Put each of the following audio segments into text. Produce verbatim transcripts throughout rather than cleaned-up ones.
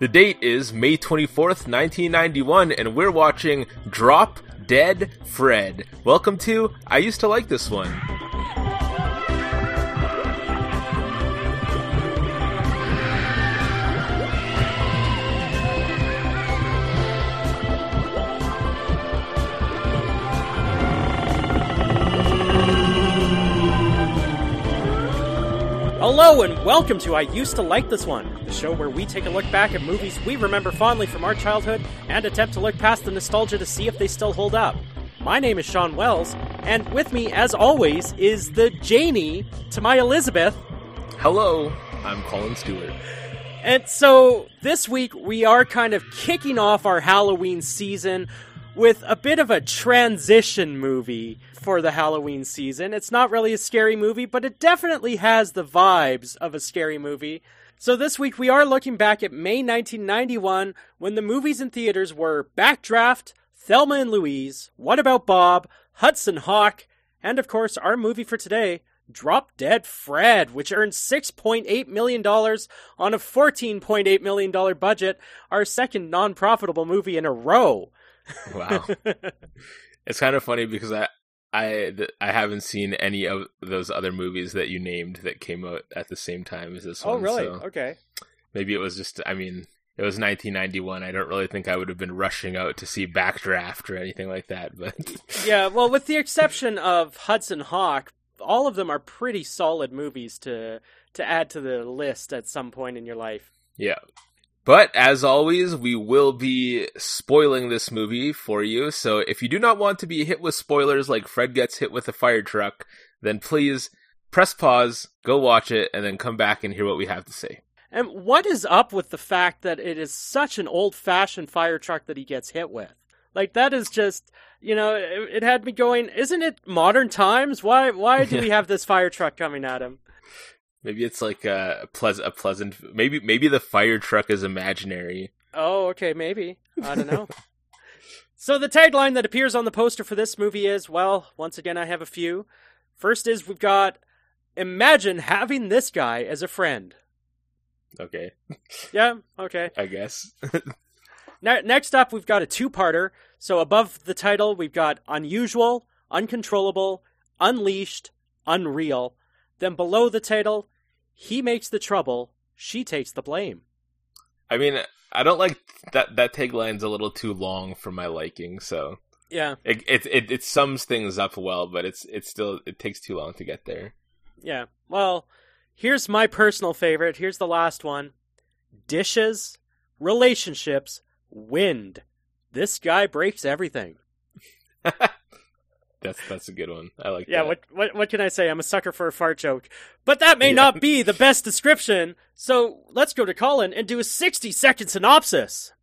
The date is May twenty-fourth, nineteen ninety-one, and we're watching Drop Dead Fred. Welcome to I Used to Like This One. Hello and welcome to I Used to Like This One, the show where we take a look back at movies we remember fondly from our childhood and attempt to look past the nostalgia to see if they still hold up. My name is Sean Wells, and with me, as always, is the Janie to my Elizabeth. Hello, I'm Colin Stewart. And so, this week we are kind of kicking off our Halloween season with a bit of a transition movie for the Halloween season. It's not really a scary movie, but it definitely has the vibes of a scary movie. So this week we are looking back at May nineteen ninety-one, when the movies in theaters were Backdraft, Thelma and Louise, What About Bob, Hudson Hawk, and of course our movie for today, Drop Dead Fred, which earned six point eight million dollars on a fourteen point eight million dollars budget, our second non-profitable movie in a row. Wow. It's kind of funny because I I I haven't seen any of those other movies that you named that came out at the same time as this oh, one. Oh, really? So okay. Maybe it was just, I mean, it was nineteen ninety-one. I don't really think I would have been rushing out to see Backdraft or anything like that. But yeah, well, with the exception of Hudson Hawk, all of them are pretty solid movies to to add to the list at some point in your life. Yeah. But, as always, we will be spoiling this movie for you, so if you do not want to be hit with spoilers like Fred gets hit with a fire truck, then please press pause, go watch it, and then come back and hear what we have to say. And what is up with the fact that it is such an old-fashioned fire truck that he gets hit with? Like, that is just, you know, it, it had me going, isn't it modern times? Why, why do we have this fire truck coming at him? Maybe it's like a, pleas- a pleasant... Maybe maybe the fire truck is imaginary. Oh, okay, maybe. I don't know. So the tagline that appears on the poster for this movie is, well, once again, I have a few. First is, we've got, imagine having this guy as a friend. Okay. Yeah, okay. I guess. ne- next up, we've got a two-parter. So above the title, we've got Unusual, Uncontrollable, Unleashed, Unreal. Then below the title, he makes the trouble, she takes the blame. I mean, I don't like that. That tagline's a little too long for my liking. So yeah, it it it, it sums things up well, but it's it's still it takes too long to get there. Yeah. Well, here's my personal favorite. Here's the last one: dishes, relationships, wind. This guy breaks everything. That's that's a good one. I like yeah, that. what, what what can I say? I'm a sucker for a fart joke. But that may yeah. not be the best description, so let's go to Colin and do a sixty-second synopsis.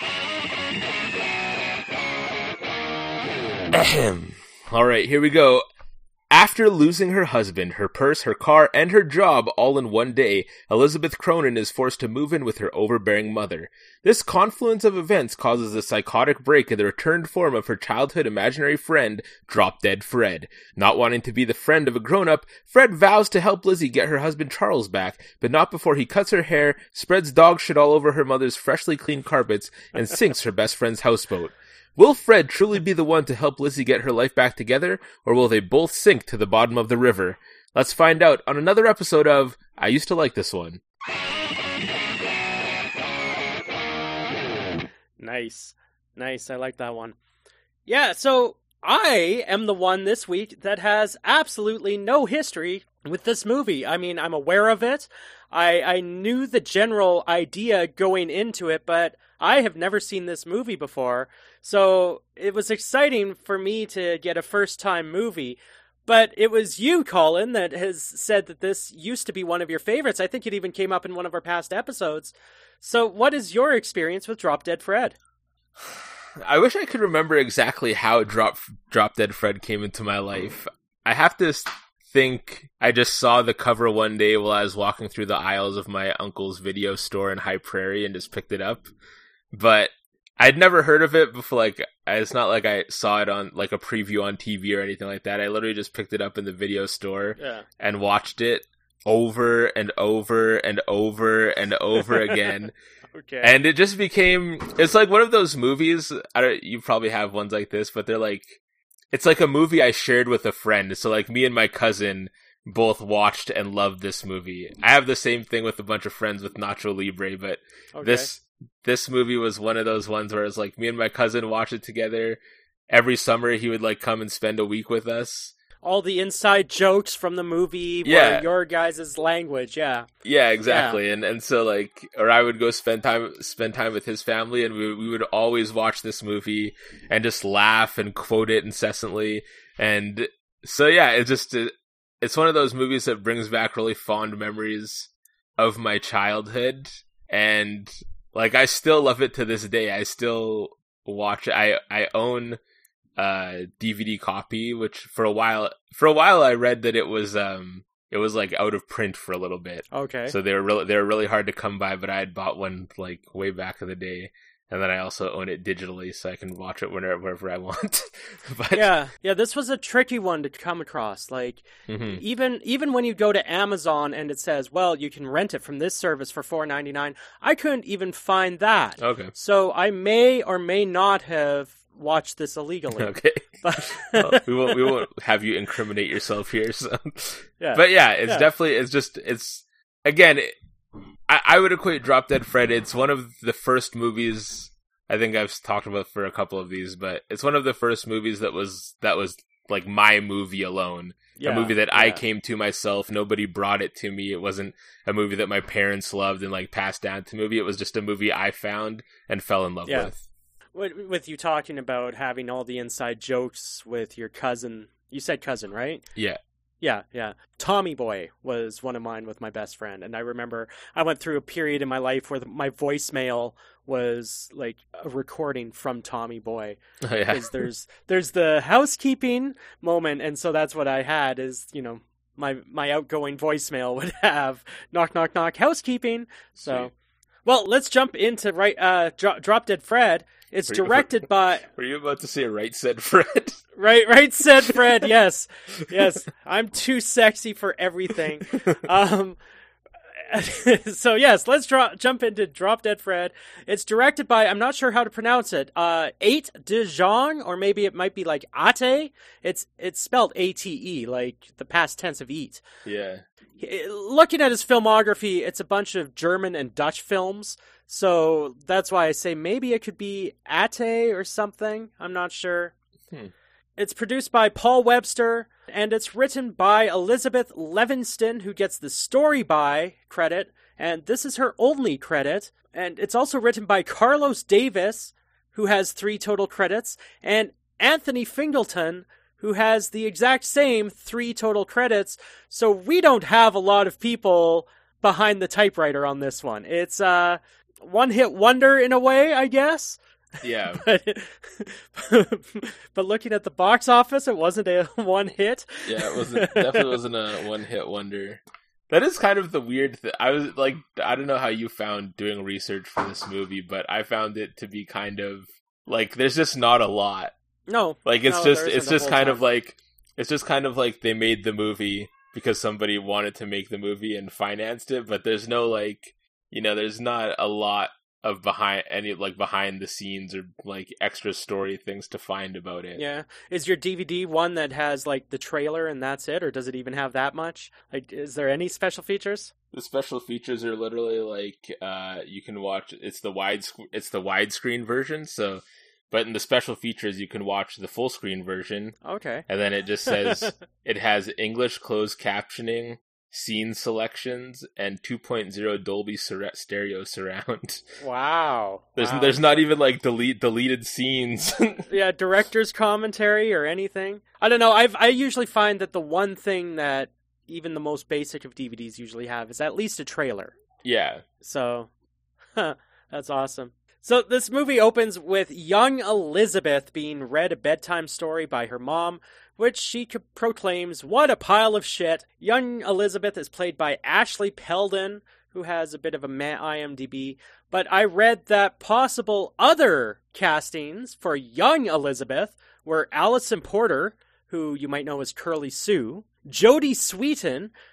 Ahem. All right, here we go. After losing her husband, her purse, her car, and her job all in one day, Elizabeth Cronin is forced to move in with her overbearing mother. This confluence of events causes a psychotic break in the returned form of her childhood imaginary friend, Drop Dead Fred. Not wanting to be the friend of a grown-up, Fred vows to help Lizzie get her husband Charles back, but not before he cuts her hair, spreads dog shit all over her mother's freshly cleaned carpets, and sinks her best friend's houseboat. Will Fred truly be the one to help Lizzie get her life back together, or will they both sink to the bottom of the river? Let's find out on another episode of I Used to Like This One. Nice. Nice, I like that one. Yeah, so I am the one this week that has absolutely no history with this movie. I mean, I'm aware of it. I, I knew the general idea going into it, but I have never seen this movie before. So it was exciting for me to get a first-time movie. But it was you, Colin, that has said that this used to be one of your favorites. I think it even came up in one of our past episodes. So what is your experience with Drop Dead Fred? I wish I could remember exactly how Drop Drop Dead Fred came into my life. I have to think I just saw the cover one day while I was walking through the aisles of my uncle's video store in High Prairie and just picked it up. But I'd never heard of it before. Like, it's not like I saw it on like a preview on T V or anything like that. I literally just picked it up in the video store yeah. and watched it over and over and over and over again. Okay. And it just became, it's like one of those movies, I don't, you probably have ones like this, but they're like, it's like a movie I shared with a friend. So like me and my cousin both watched and loved this movie. I have the same thing with a bunch of friends with Nacho Libre, but Okay. this, this movie was one of those ones where it's like me and my cousin watched it together. Every summer he would like come and spend a week with us. All the inside jokes from the movie Yeah. were your guys' language, yeah. Yeah, exactly. And and so like, or I would go spend time spend time with his family, and we we would always watch this movie and just laugh and quote it incessantly. And so yeah, it just it's one of those movies that brings back really fond memories of my childhood, and like I still love it to this day. I still watch it. I I own a D V D copy, which for a while for a while I read that it was um it was like out of print for a little bit. Okay. So they were really they were really hard to come by, but I had bought one like way back in the day, and then I also own it digitally, so I can watch it whenever wherever I want. But Yeah, yeah, this was a tricky one to come across. Like, mhm. even even when you go to Amazon and it says, well, you can rent it from this service for four ninety-nine, I couldn't even find that. Okay. So I may or may not have watched this illegally. Okay. But Well, we won't we won't have you incriminate yourself here. So, yeah. but yeah, it's Yeah. definitely it's just it's again. It, I I would equate Drop Dead Fred. It's one of the first movies I think I've talked about for a couple of these, but it's one of the first movies that was that was like my movie alone. Yeah, a movie that I yeah. came to myself. Nobody brought it to me. It wasn't a movie that my parents loved and like passed down to movie. It was just a movie I found and fell in love Yeah. with. With, with you talking about having all the inside jokes with your cousin, you said cousin, right? Yeah. Yeah, yeah. Tommy Boy was one of mine with my best friend. And I remember I went through a period in my life where the, my voicemail was like a recording from Tommy Boy. Oh, yeah. Because there's, there's the housekeeping moment. And so that's what I had is, you know, my, my outgoing voicemail would have knock, knock, knock, housekeeping. So, Sweet. well, let's jump into right, uh, Dro- Drop Dead Fred. It's Were you- directed by... Were you about to say right said Fred? Right, right, said Fred. Yes, yes. I'm too sexy for everything. Um, so yes, let's draw, jump into Drop Dead Fred. It's directed by, I'm not sure how to pronounce it. Uh, Ate de Jong, or maybe it might be like Ate. It's it's spelled A T E, like the past tense of eat. Yeah. Looking at his filmography, it's a bunch of German and Dutch films. So that's why I say maybe it could be Ate or something. I'm not sure. Hmm. It's produced by Paul Webster, and it's written by Elizabeth Levinston, who gets the story by credit, and this is her only credit. And it's also written by Carlos Davis, who has three total credits, and Anthony Fingleton, who has the exact same three total credits. So we don't have a lot of people behind the typewriter on this one. It's a uh, one-hit wonder in a way, I guess. Yeah. but, but looking at the box office, it wasn't a one hit. Yeah, it wasn't definitely wasn't a one hit wonder. That is kind of the weird thing. I was like, I don't know how you found doing research for this movie, but I found it to be kind of like there's just not a lot. No, Like it's no, just there it's isn't a just whole kind ton. of like it's just kind of like they made the movie because somebody wanted to make the movie and financed it, but there's no like, you know, there's not a lot of behind any like behind the scenes or like extra story things to find about it. Yeah, is your D V D one that has like the trailer and that's it, or does it even have that much? Like, is there any special features? The special features are literally like uh you can watch it's the wide sc- it's the widescreen version, so but in the special features you can watch the full screen version, Okay. and then it just says it has English closed captioning, scene selections, and two point oh Dolby sur- stereo surround. Wow. There's Wow. there's not even like delete deleted scenes. Yeah, director's commentary or anything. I don't know. I've I usually find that the one thing that even the most basic of D V Ds usually have is at least a trailer. Yeah. So, huh, that's awesome. So this movie opens with young Elizabeth being read a bedtime story by her mom, which she co- proclaims, "What a pile of shit." Young Elizabeth is played by Ashley Peldon, who has a bit of a meh I M D B, but I read that possible other castings for young Elizabeth were Allison Porter, who you might know as Curly Sue, Jodie Sweetin,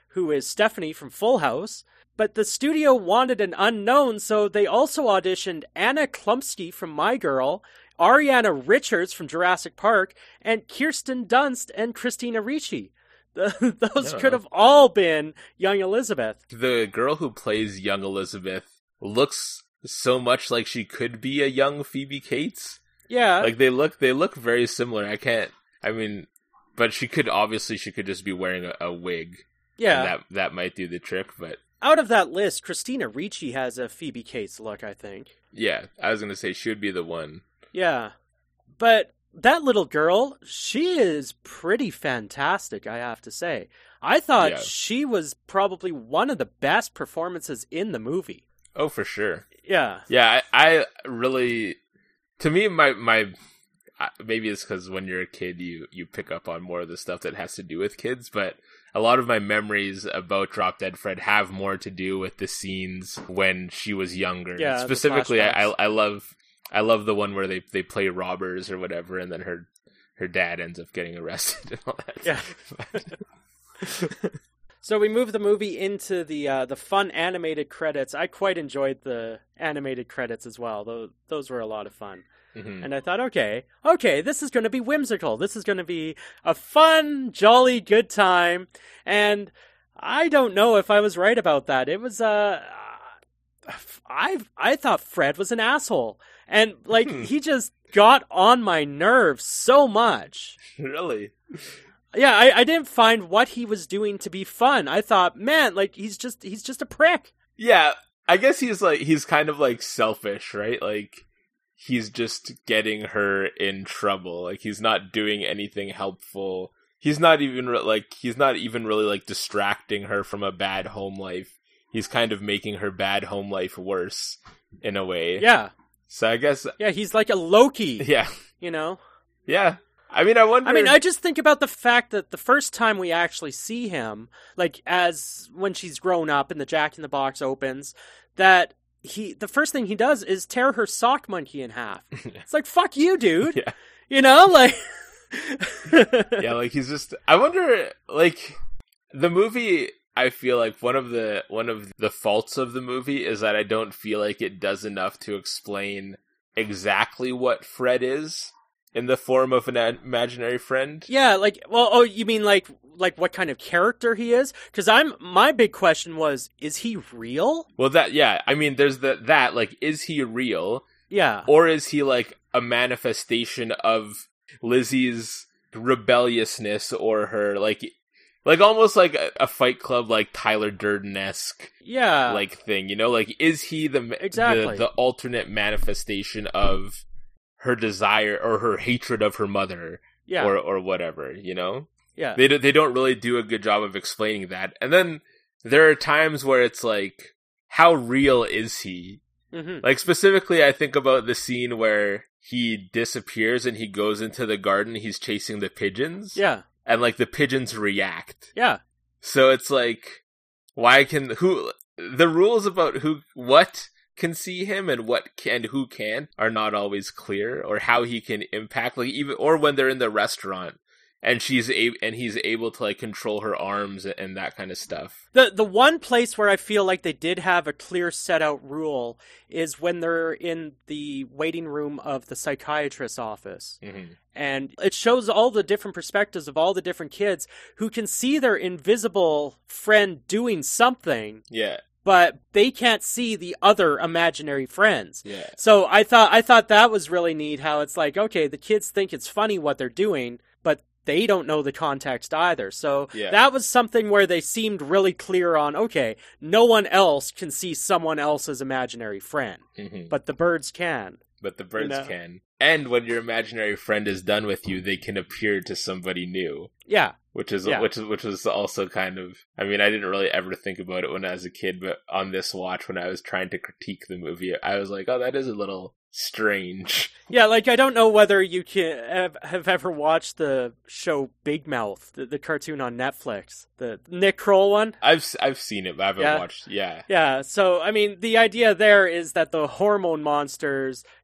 who is Stephanie from Full House. But the studio wanted an unknown, so they also auditioned Anna Klumsky from My Girl, Ariana Richards from Jurassic Park, and Kirsten Dunst and Christina Ricci. The, those could have all been young Elizabeth. The girl who plays young Elizabeth looks so much like she could be a young Phoebe Cates. Yeah. Like, they look they look very similar. I can't, I mean, but she could, obviously, she could just be wearing a, a wig. Yeah. And that, that might do the trick, but... Out of that list, Christina Ricci has a Phoebe Cates look, I think. Yeah, I was going to say she would be the one. Yeah. But that little girl, she is pretty fantastic, I have to say. I thought Yeah. she was probably one of the best performances in the movie. Oh, for sure. Yeah. Yeah, I, I really... To me, my... my maybe it's because when you're a kid, you, you pick up on more of the stuff that has to do with kids, but a lot of my memories about Drop Dead Fred have more to do with the scenes when she was younger. Yeah, the Specifically, I, flashbacks. I love I love the one where they, they play robbers or whatever, and then her her dad ends up getting arrested and all that. Yeah. So we move the movie into the uh, the fun animated credits. I quite enjoyed the animated credits as well. Those, those were a lot of fun. Mm-hmm. And I thought, okay, okay, this is going to be whimsical. This is going to be a fun, jolly, good time. And I don't know if I was right about that. It was, uh, I I thought Fred was an asshole. And, like, Hmm. he just got on my nerves so much. Really? Yeah, I, I didn't find what he was doing to be fun. I thought, man, like, he's just, he's just a prick. Yeah, I guess he's like, he's kind of like selfish, right? Like, he's just getting her in trouble. Like, he's not doing anything helpful. He's not even re- like, he's not even really like distracting her from a bad home life. He's kind of making her bad home life worse in a way. Yeah. So I guess, Yeah, he's like a Loki, yeah, you know? yeah. I mean, I wonder. I mean, I just think about the fact that the first time we actually see him, like, as when she's grown up and the Jack in the Box opens, that he, the first thing he does is tear her sock monkey in half. It's like, fuck you, dude. Yeah. You know, like... Yeah, like, he's just, I wonder, like, the movie, I feel like one of the, one of the faults of the movie is that I don't feel like it does enough to explain exactly what Fred is in the form of an ad- imaginary friend. Yeah, like, well, oh, you mean like, like what kind of character he is? Because I'm, my big question was, is he real? Well, that, yeah, I mean, there's the, that, like, is he real? Yeah. Or is he, like, a manifestation of Lizzie's rebelliousness or her, like, like almost like a, a Fight Club, like Tyler Durden-esque, Yeah. like, thing, you know? Like, is he the, Exactly. the, the alternate manifestation of her desire or her hatred of her mother Yeah. or, or whatever, you know? Yeah. They, do, they don't really do a good job of explaining that. And then there are times where it's like, how real is he? Mm-hmm. Like, specifically, I think about the scene where he disappears and he goes into the garden, he's chasing the pigeons. Yeah. And, like, the pigeons react. Yeah. So it's like, why can, who, the rules about who, what can see him and what can, and who can't are not always clear, or how he can impact, like, even, or when they're in the restaurant and she's a, and he's able to, like, control her arms and that kind of stuff. The the one place where I feel like they did have a clear set out rule is when they're in the waiting room of the psychiatrist's office. Mm-hmm. And it shows all the different perspectives of all the different kids who can see their invisible friend doing something, Yeah. but they can't see the other imaginary friends. Yeah. So I thought I thought that was really neat how it's like, okay, the kids think it's funny what they're doing, but they don't know the context either. So Yeah. that was something where they seemed really clear on, okay, no one else can see someone else's imaginary friend, Mm-hmm. but the birds can. But the birds know? can. And when your imaginary friend is done with you, they can appear to somebody new. Yeah. Which is Yeah. which is which was also kind of, I mean, I didn't really ever think about it when I was a kid, but on this watch, when I was trying to critique the movie, I was like, oh, that is a little strange. Yeah, like, I don't know whether you can have, have ever watched the show Big Mouth, the, the cartoon on Netflix, the Nick Kroll one. I've s- I've seen it, but I haven't Yeah. watched. Yeah, Yeah, so, I mean, the idea there is that the hormone monsters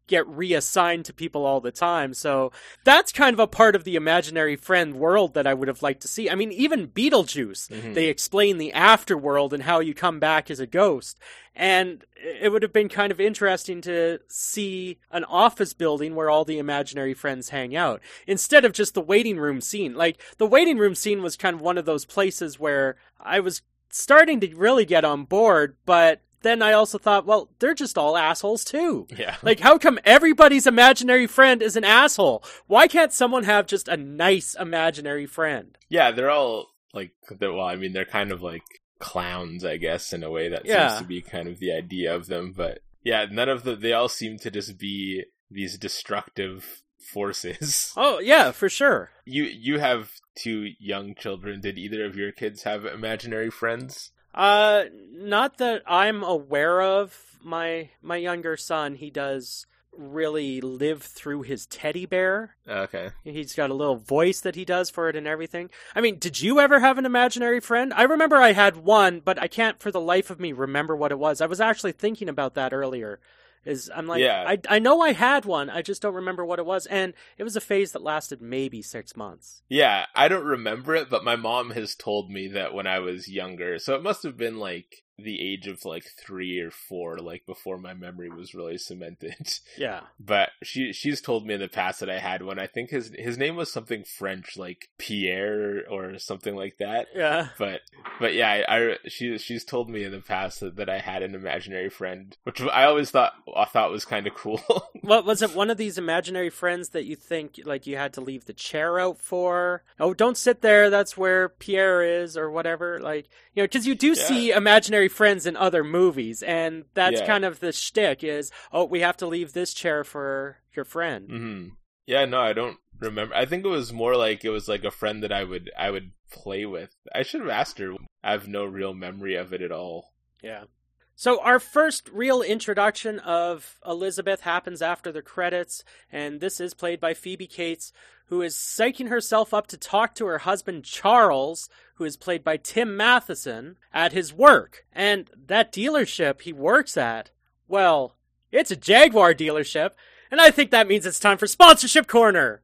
get reassigned to people all the time. So that's kind of a part of the imaginary friend world that I would have liked to see. I mean, even Beetlejuice, mm-hmm. they explain the afterworld and how you come back as a ghost. And it would have been kind of interesting to see an office building where all the imaginary friends hang out, instead of just the waiting room scene. Like, the waiting room scene was kind of one of those places where I was starting to really get on board, but then I also thought, well, they're just all assholes too. Yeah. Like, how come everybody's imaginary friend is an asshole? Why can't someone have just a nice imaginary friend? Yeah, they're all, like, they're, well, I mean, they're kind of like clowns, I guess, in a way. That yeah. seems to be kind of the idea of them. But yeah, none of the, they all seem to just be these destructive forces. Oh, yeah, for sure. You, you have two young children. Did either of your kids have imaginary friends? Uh, not that I'm aware of. My my younger son, he does really live through his teddy bear. Okay. He's got a little voice that he does for it and everything. I mean, did you ever have an imaginary friend? I remember I had one, but I can't for the life of me remember what it was. I was actually thinking about that earlier. Is I'm like, yeah. I, I know I had one, I just don't remember what it was, and it was a phase that lasted maybe six months. Yeah, I don't remember it, but my mom has told me that when I was younger, so it must have been like the age of like three or four, like before my memory was really cemented. Yeah. But she she's told me in the past that I had one. I think his his name was something French, like Pierre or something like that. Yeah. But but yeah, I, I she she's told me in the past that, that I had an imaginary friend, which I always thought I thought was kind of cool. What was it? One of these imaginary friends that you think like you had to leave the chair out for? Oh, don't sit there. That's where Pierre is, or whatever. Like, you know, because you do yeah. see imaginary friends in other movies, and that's yeah. kind of the shtick is, oh, we have to leave this chair for your friend. Mm-hmm. Yeah, no, I don't remember. I think it was more like it was like a friend that I would I would play with. I should have asked her. I have no real memory of it at all. Yeah. So our first real introduction of Elizabeth happens after the credits, and this is played by Phoebe Cates, who is psyching herself up to talk to her husband Charles, who is played by Tim Matheson, at his work. And that dealership he works at, well, it's a Jaguar dealership, and I think that means it's time for Sponsorship Corner!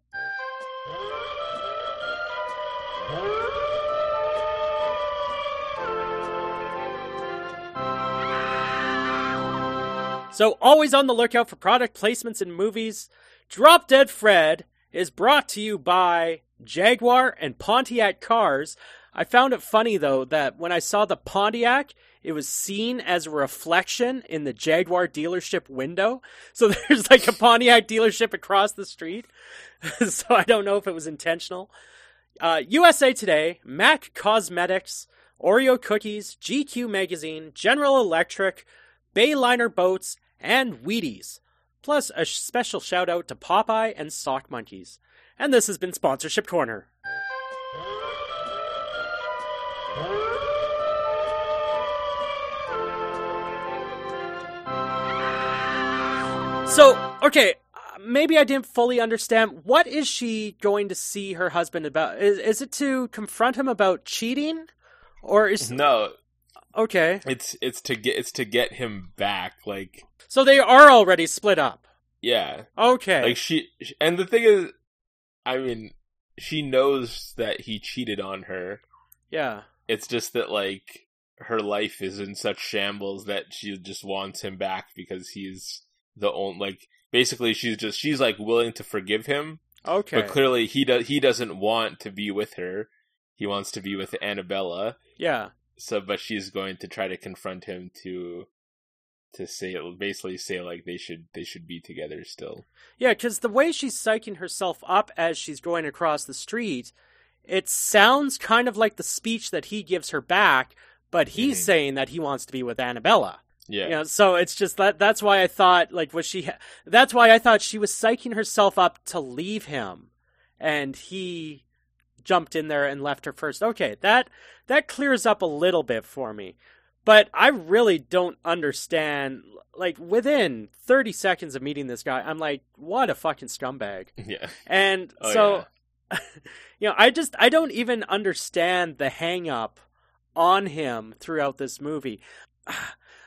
So, always on the lookout for product placements in movies, Drop Dead Fred is brought to you by Jaguar and Pontiac cars. I found it funny, though, that when I saw the Pontiac, it was seen as a reflection in the Jaguar dealership window. So there's like a Pontiac dealership across the street. So I don't know if it was intentional. Uh, U S A Today, MAC Cosmetics, Oreo Cookies, G Q Magazine, General Electric, Bayliner Boats, and Wheaties. Plus a special shout out to Popeye and Sock Monkeys. And this has been Sponsorship Corner. So, okay, maybe I didn't fully understand. What is she going to see her husband about? Is, is it to confront him about cheating? Or is... No. Okay. It's it's to get it's to get him back, like... So they are already split up? Yeah. Okay. Like, she... And the thing is, I mean, she knows that he cheated on her. Yeah. It's just that, like, her life is in such shambles that she just wants him back because he's the only... Like, basically, she's just... She's, like, willing to forgive him. Okay. But clearly, he, do, he doesn't want to be with her. He wants to be with Annabella. Yeah. So, but she's going to try to confront him to, to say, basically say like they should, they should be together still. Yeah, because the way she's psyching herself up as she's going across the street, it sounds kind of like the speech that he gives her back, but he's mm-hmm. saying that he wants to be with Annabella. Yeah. You know, so it's just that, that's why I thought, like, was she, that's why I thought she was psyching herself up to leave him, and he jumped in there and left her first. Okay, that that clears up a little bit for me. But I really don't understand, like, within thirty seconds of meeting this guy, I'm like, what a fucking scumbag. Yeah. And oh, so, yeah. you know, I just, I don't even understand the hang up on him throughout this movie.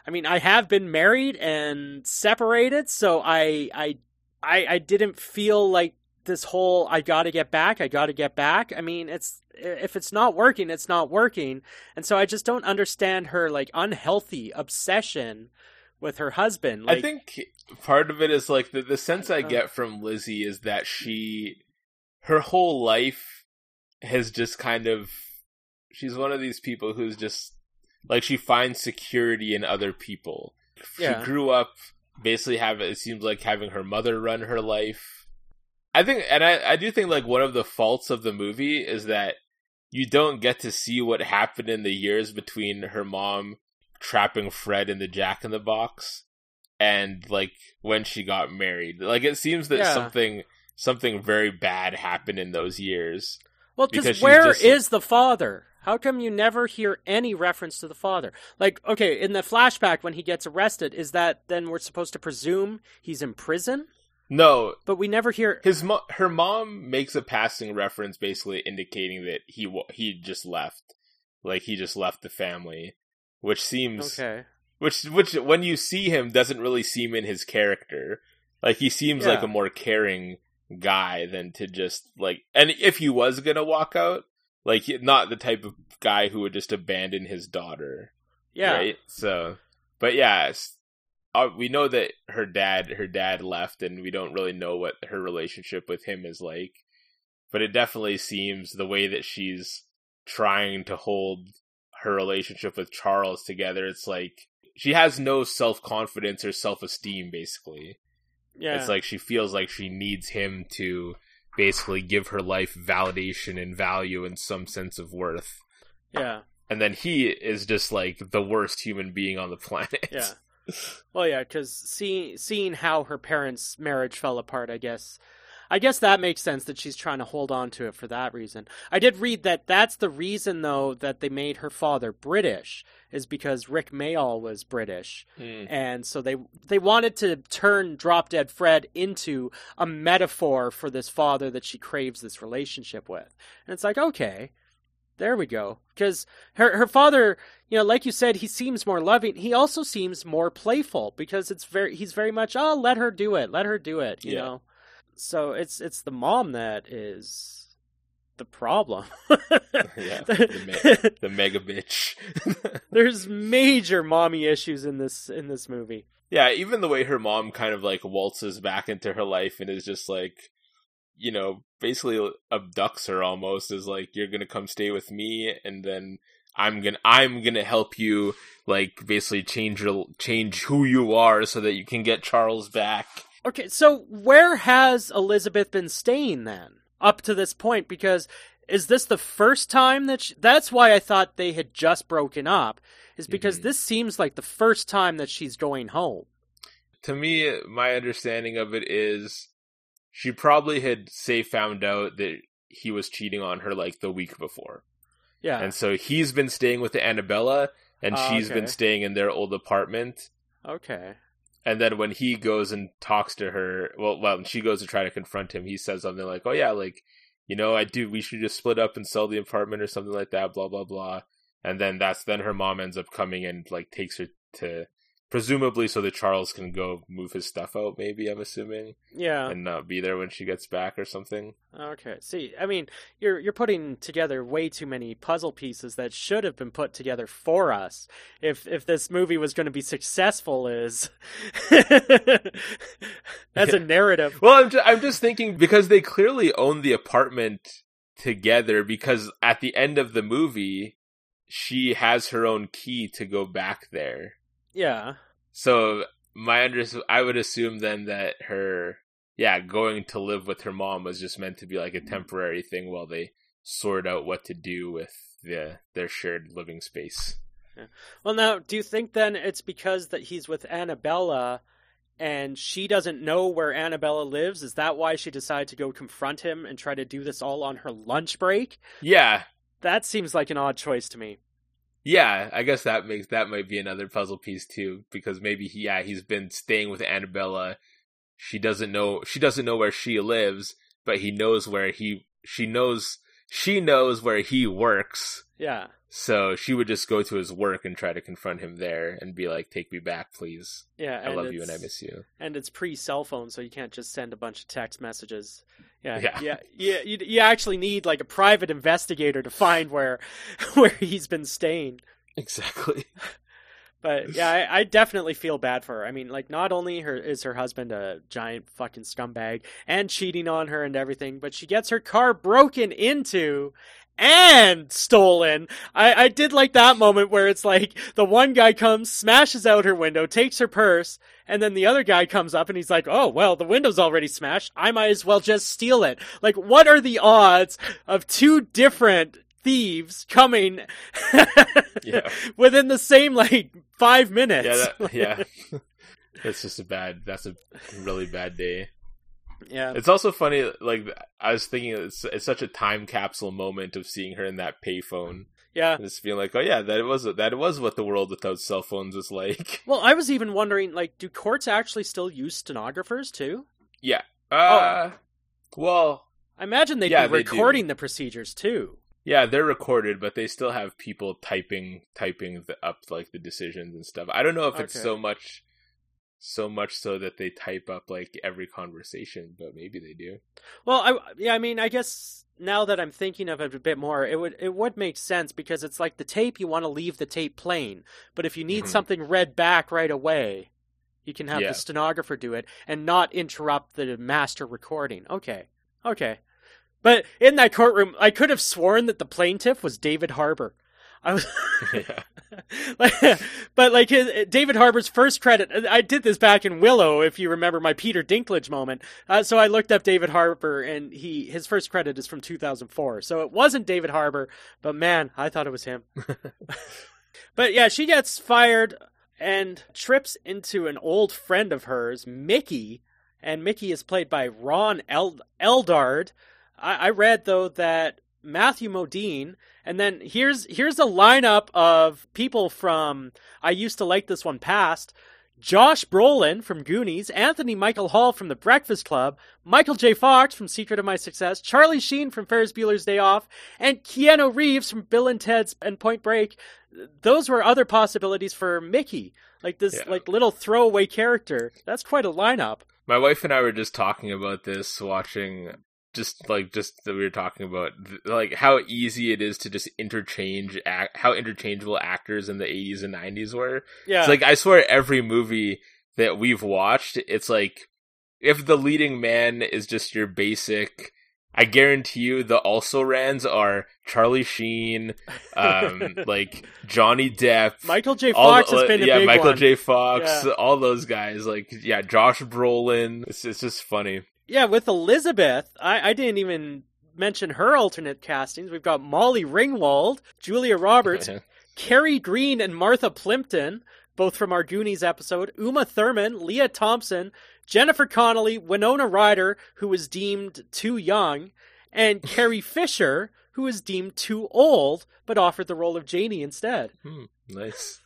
I mean, I have been married and separated, so I, I, I, I didn't feel like this whole I gotta get back, I gotta get back. I mean, it's if it's not working, it's not working, and so I just don't understand her like unhealthy obsession with her husband. Like, I think part of it is like the the sense I get from Lizzie is that she, her whole life has just kind of, she's one of these people who's just like she finds security in other people. Yeah. She grew up basically have it seems like having her mother run her life. I think, and I, I do think, like, one of the faults of the movie is that you don't get to see what happened in the years between her mom trapping Fred in the Jack-in-the-Box and, like, when she got married. Like, it seems that Yeah. something something very bad happened in those years. well, because because she's where just- is the father? How come you never hear any reference to the father? Like, okay, in the flashback when he gets arrested, is that then we're supposed to presume he's in prison? No, But we never hear... his mo- her mom makes a passing reference basically indicating that he wa- he just left. Like, he just left the family. Which seems... Okay. Which, which, when you see him, doesn't really seem in his character. Like, he seems Yeah. like a more caring guy than to just, like... And if he was gonna walk out, like, he- not the type of guy who would just abandon his daughter. Yeah. Right? So... But yeah, it's- uh, we know that her dad, her dad left, and we don't really know what her relationship with him is like. But it definitely seems the way that she's trying to hold her relationship with Charles together, it's like she has no self-confidence or self-esteem, basically. Yeah. It's like she feels like she needs him to basically give her life validation and value and some sense of worth. Yeah. And then he is just like the worst human being on the planet. Yeah. Well, yeah, because seeing seeing how her parents' marriage fell apart, I guess, I guess that makes sense that she's trying to hold on to it for that reason. I did read that that's the reason, though, that they made her father British, is because Rick Mayall was British, Mm. and so they they wanted to turn Drop Dead Fred into a metaphor for this father that she craves this relationship with, and it's like, okay. There we go. Because her her father, you know, like you said, he seems more loving. He also seems more playful because it's very he's very much, oh, let her do it, let her do it, you Yeah. know. So it's it's the mom that is the problem. Yeah, the, me- the mega bitch. There's major mommy issues in this in this movie. Yeah, even the way her mom kind of like waltzes back into her life and is just like, you know, basically abducts her almost, is like, you're gonna come stay with me, and then I'm gonna I'm gonna help you, like, basically change your, change who you are so that you can get Charles back. Okay, so where has Elizabeth been staying then up to this point? Because is this the first time that she, that's why I thought they had just broken up, is because Mhm. this seems like the first time that she's going home. To me, my understanding of it is she probably had, say, found out that he was cheating on her like the week before. Yeah. And so he's been staying with Annabella, and Ah, she's okay. been staying in their old apartment. Okay. And then when he goes and talks to her, well, well, when she goes to try to confront him, he says something like, oh yeah, like, you know, I do, we should just split up and sell the apartment or something like that, blah, blah, blah. And then that's, then her mom ends up coming and, like, takes her to, presumably so that Charles can go move his stuff out, maybe, I'm assuming, Yeah. and not be there when she gets back or something. Okay. See, I mean, you're you're putting together way too many puzzle pieces that should have been put together for us. If if this movie was going to be successful, as as a narrative. Well, I'm just, I'm just thinking, because they clearly own the apartment together, because at the end of the movie, she has her own key to go back there. Yeah. So my under, I would assume then that her, yeah, going to live with her mom was just meant to be like a temporary thing while they sort out what to do with the their shared living space. Well, now, do you think then it's because that he's with Annabella and she doesn't know where Annabella lives? Is that why she decided to go confront him and try to do this all on her lunch break? Yeah, That seems like an odd choice to me. yeah, I guess that makes that might be another puzzle piece too, because maybe he, yeah, he's been staying with Annabella. She doesn't know she doesn't know where she lives, but he knows where he she knows she knows where he works. Yeah. So she would just go to his work and try to confront him there and be like, take me back, please. Yeah, I love you and I miss you. And it's pre-cell phone, so you can't just send a bunch of text messages. Yeah, Yeah. yeah, yeah. You, you actually need like a private investigator to find where where he's been staying. Exactly. But yeah, I, I definitely feel bad for her. I mean, like, not only her is her husband a giant fucking scumbag and cheating on her and everything, but she gets her car broken into and stolen. I, I did like that moment where it's like the one guy comes, smashes out her window, takes her purse, and then the other guy comes up and he's like, oh, well, the window's already smashed. I might as well just steal it. Like, what are the odds of two different thieves coming Yeah. within the same, like, five minutes? Yeah, that, yeah. That's just a bad, that's a really bad day. Yeah. It's also funny, like, I was thinking it's, it's such a time capsule moment of seeing her in that payphone. Yeah. And just feeling like, oh yeah, that was that was what the world without cell phones was like. Well, I was even wondering, like, do courts actually still use stenographers, too? Yeah. Uh, oh. Well... I imagine they'd yeah, be recording they the procedures, too. Yeah, they're recorded, but they still have people typing typing the, up, like, the decisions and stuff. I don't know if it's Okay. so much... So much so that they type up, like, every conversation, but maybe they do. Well, I, yeah, I mean, I guess now that I'm thinking of it a bit more, it would it would make sense, because it's like the tape, you want to leave the tape playing. But if you need Mhm. something read back right away, you can have Yeah. the stenographer do it and not interrupt the master recording. Okay. Okay. But in that courtroom, I could have sworn that the plaintiff was David Harbour. I was... Yeah. like, but like his, David Harbour's first credit, I did this back in Willow, if you remember my Peter Dinklage moment. Uh, so I looked up David Harbour, and he his first credit is from two thousand four. So it wasn't David Harbour, but man, I thought it was him. But yeah, she gets fired and trips into an old friend of hers, Mickey, and Mickey is played by Ron El- Eldard. I-, I read though that Matthew Modine, and then here's here's a lineup of people from I Used to Like This One Past: Josh Brolin from Goonies, Anthony Michael Hall from The Breakfast Club, Michael J. Fox from Secret of My Success, Charlie Sheen from Ferris Bueller's Day Off, and Keanu Reeves from Bill and Ted's and Point Break. Those were other possibilities for Mickey, like this Yeah. like little throwaway character. That's quite a lineup. My wife and I were just talking about this, watching... Just like just that we were talking about, like how easy it is to just interchange, act, how interchangeable actors in the eighties and nineties were. Yeah, It's like I swear every movie that we've watched, it's like if the leading man is just your basic, I guarantee you the also rans are Charlie Sheen, um, like Johnny Depp, Michael J. all Fox the- has been a yeah, big Michael one. J. Fox, Yeah. all those guys, like yeah, Josh Brolin. It's it's just funny. Yeah, with Elizabeth, I, I didn't even mention her alternate castings. We've got Molly Ringwald, Julia Roberts, Carrie Green and Martha Plimpton, both from our Goonies episode, Uma Thurman, Leah Thompson, Jennifer Connelly, Winona Ryder, who was deemed too young, and Carrie Fisher, who was deemed too old, but offered the role of Janie instead. Hmm, nice.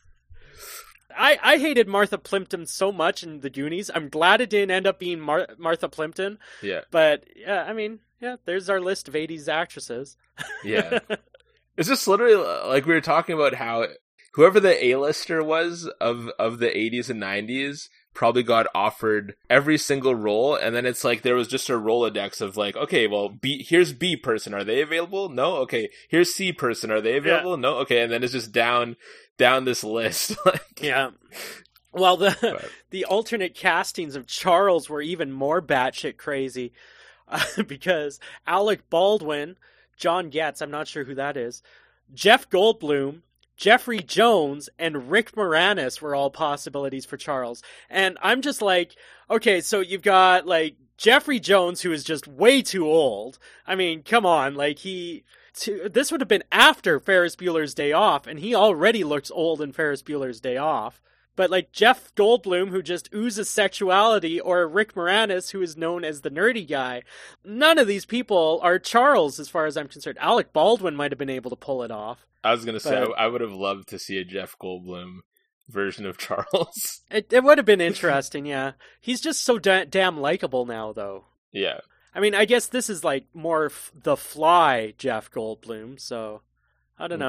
I, I hated Martha Plimpton so much in the Goonies. I'm glad it didn't end up being Mar- Martha Plimpton. Yeah. But, yeah, I mean, yeah, there's our list of eighties actresses. Yeah. It's just literally like we were talking about how whoever the A-lister was of, of the eighties and nineties probably got offered every single role, and then it's like there was just a Rolodex of like, okay, well, B, here's B person, are they available? No? Okay. Here's C person, are they available? Yeah. No? Okay, and then it's just down down this list. Like, Yeah. Well, the but, the alternate castings of Charles were even more batshit crazy, uh, because Alec Baldwin, John Getz, I'm not sure who that is, Jeff Goldblum, Jeffrey Jones, and Rick Moranis were all possibilities for Charles. And I'm just like, okay, so you've got, like, Jeffrey Jones, who is just way too old. I mean, come on, like, he... To, this would have been after Ferris Bueller's Day Off, and he already looks old in Ferris Bueller's Day Off. But, like, Jeff Goldblum, who just oozes sexuality, or Rick Moranis, who is known as the nerdy guy, none of these people are Charles, as far as I'm concerned. Alec Baldwin might have been able to pull it off. I was gonna say, But- I, I would have loved to see a Jeff Goldblum version of Charles. It, it would have been interesting, yeah. He's just so da- damn likable now, though. Yeah. I mean, I guess this is, like, more f- the Fly Jeff Goldblum, so I don't know. Mhm.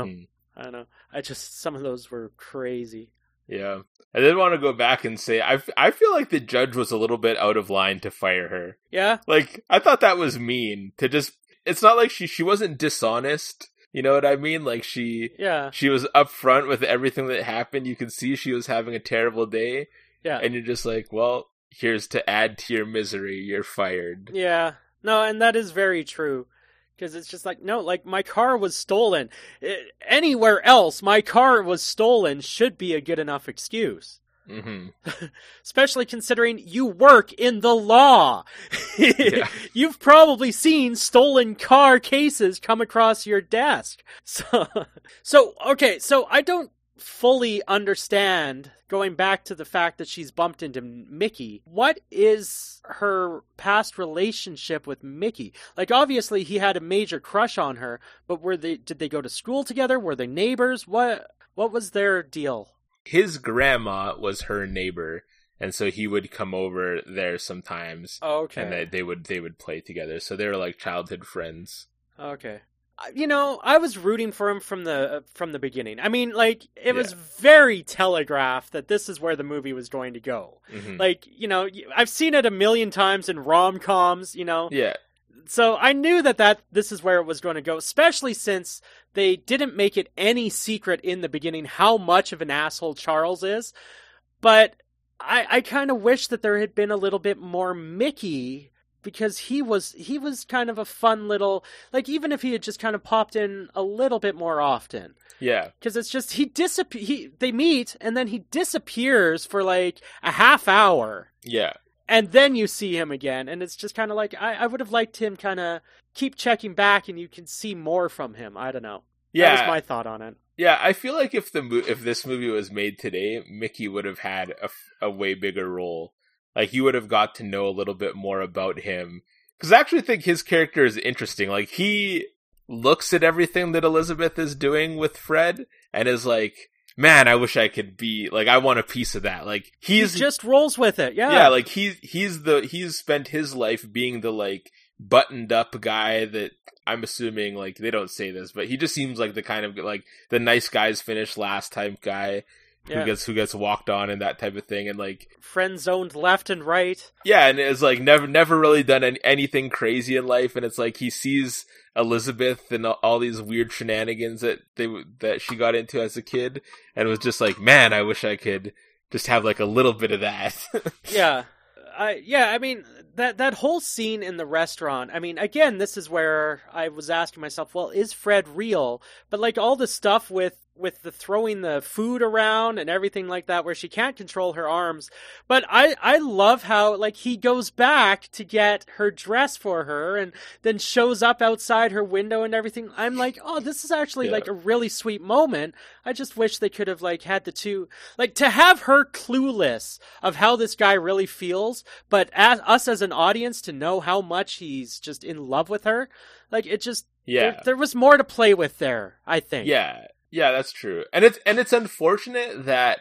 I don't know. I just, some of those were crazy. Yeah. I did want to go back and say, I, f- I feel like the judge was a little bit out of line to fire her. Yeah? Like, I thought that was mean to just, it's not like she, she wasn't dishonest. You know what I mean? Like, she, Yeah. she was upfront with everything that happened. You could see she was having a terrible day. Yeah. And you're just like, well, here's to add to your misery. You're fired. Yeah. No, and that is very true. Because it's just like, no, like, my car was stolen. I- anywhere else, my car was stolen should be a good enough excuse. Mm-hmm. Especially considering you work in the law. Yeah. You've probably seen stolen car cases come across your desk. So, so okay, so I don't fully understand, going back to the fact that she's bumped into Mickey, what is her past relationship with Mickey? Like, obviously he had a major crush on her, but were they, did they go to school together? Were they neighbors? What, what was their deal? His grandma was her neighbor, and so he would come over there sometimes. Oh, okay. And they, they would they would play together. So they were like childhood friends. Okay. You know, I was rooting for him from the uh, from the beginning. I mean, like, it Yeah. was very telegraphed that this is where the movie was going to go. Mm-hmm. Like, you know, I've seen it a million times in rom-coms, you know. Yeah. So I knew that, that this is where it was going to go, especially since they didn't make it any secret in the beginning how much of an asshole Charles is. But I, I kind of wish that there had been a little bit more Mickey, because he was he was kind of a fun little, like, even if he had just kind of popped in a little bit more often. Yeah. Because it's just, he disap- he they meet, and then he disappears for like a half hour. Yeah. And then you see him again, and it's just kind of like, I, I would have liked him kind of keep checking back, and you can see more from him. I don't know. Yeah. That was my thought on it. Yeah, I feel like if the mo- if this movie was made today, Mickey would have had a, f- a way bigger role. Like, you would have got to know a little bit more about him. Because I actually think his character is interesting. Like, he looks at everything that Elizabeth is doing with Fred and is like, man, I wish I could be, like, I want a piece of that. Like, he's he just rolls with it. Yeah. Yeah, like, he's, he's the, he's spent his life being the, like, buttoned up guy that, I'm assuming, like, they don't say this, but he just seems like the kind of, like, the nice guys finish last type guy. Who Yeah. gets who gets walked on and that type of thing, and like Friend zoned left and right. yeah, and it's like never never really done any, anything crazy in life, and it's like he sees Elizabeth and all these weird shenanigans that they that she got into as a kid, and was just like, man, I wish I could just have like a little bit of that. Yeah. I yeah, I mean, that that whole scene in the restaurant, I mean, again, this is where I was asking myself, well, is Fred real? But like all the stuff with with the throwing the food around and everything like that, where she can't control her arms. But I, I love how, like, he goes back to get her dress for her and then shows up outside her window and everything. I'm like, oh, this is actually Yeah. like a really sweet moment. I just wish they could have, like, had the two, like, to have her clueless of how this guy really feels, but as us as an audience to know how much he's just in love with her. Like, it just, Yeah. there, there was more to play with there, I think. Yeah. Yeah, that's true. And it's and it's unfortunate that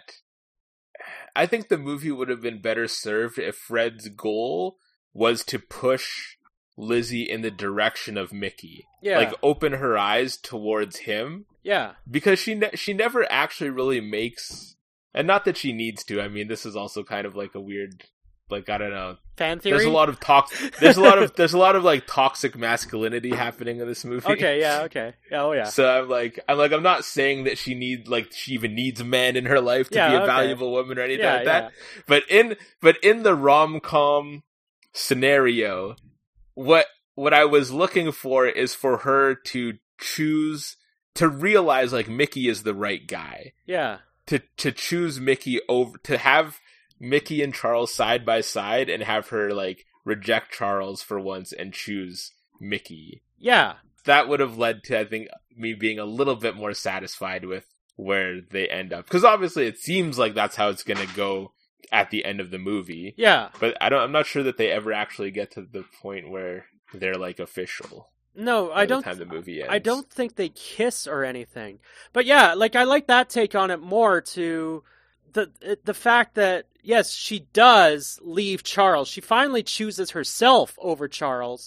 I think the movie would have been better served if Fred's goal was to push Lizzie in the direction of Mickey. Yeah. Like, open her eyes towards him. Yeah. Because she ne- she never actually really makes, and not that she needs to. I mean, this is also kind of like a weird, like, I don't know. Fan theory? There's a lot of talk. There's a lot of there's a lot of like toxic masculinity happening in this movie. Okay, yeah, okay. Yeah, oh, yeah. So I'm like, I'm like, I'm not saying that she need, like, she even needs men in her life to Yeah, be a okay. valuable woman or anything Yeah, like that. But in, but in the rom-com scenario, what, what I was looking for is for her to choose, to realize, like, Mickey is the right guy. Yeah. To, to choose Mickey over, to have Mickey and Charles side by side and have her, like, reject Charles for once and choose Mickey. Yeah. That would have led to, I think, me being a little bit more satisfied with where they end up. Because obviously it seems like that's how it's going to go at the end of the movie. Yeah. But I don't, I'm not sure that they ever actually get to the point where they're, like, official. No, by I the don't. time the movie ends. I don't think they kiss or anything. But yeah, like, I like that take on it more, to the the fact that, yes, she does leave Charles. She finally chooses herself over Charles.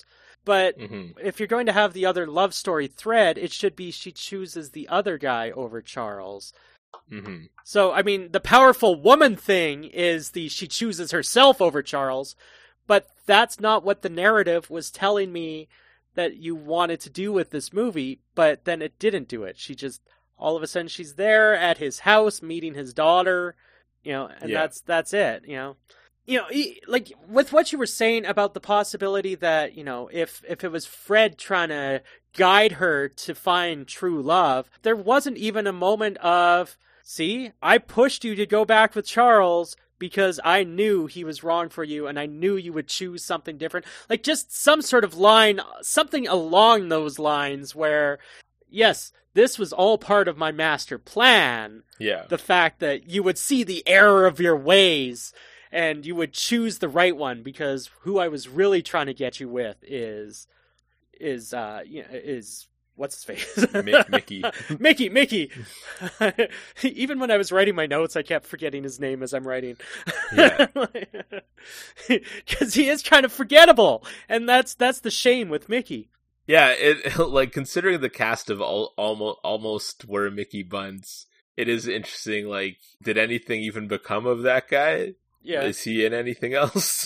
But Mm-hmm. if you're going to have the other love story thread, it should be she chooses the other guy over Charles. Mm-hmm. So, I mean, the powerful woman thing is the she chooses herself over Charles, but that's not what the narrative was telling me that you wanted to do with this movie, but then it didn't do it. She just, all of a sudden, she's there at his house meeting his daughter, you know, and Yeah. that's that's it, you know. You know, like, with what you were saying about the possibility that, you know, if, if it was Fred trying to guide her to find true love, there wasn't even a moment of, see, I pushed you to go back with Charles because I knew he was wrong for you and I knew you would choose something different. Like, just some sort of line, something along those lines where, yes, this was all part of my master plan. Yeah. The fact that you would see the error of your ways and you would choose the right one because who I was really trying to get you with is, is, uh, you know, is, what's his face? Mi- Mickey. Mickey, Mickey. Even when I was writing my notes, I kept forgetting his name as I'm writing. Yeah. Because he is kind of forgettable. And that's, that's the shame with Mickey. Yeah, it like considering the cast of all, almost almost were Mickey Bunce, it is interesting. Like, did anything even become of that guy? Yeah. Is he in anything else?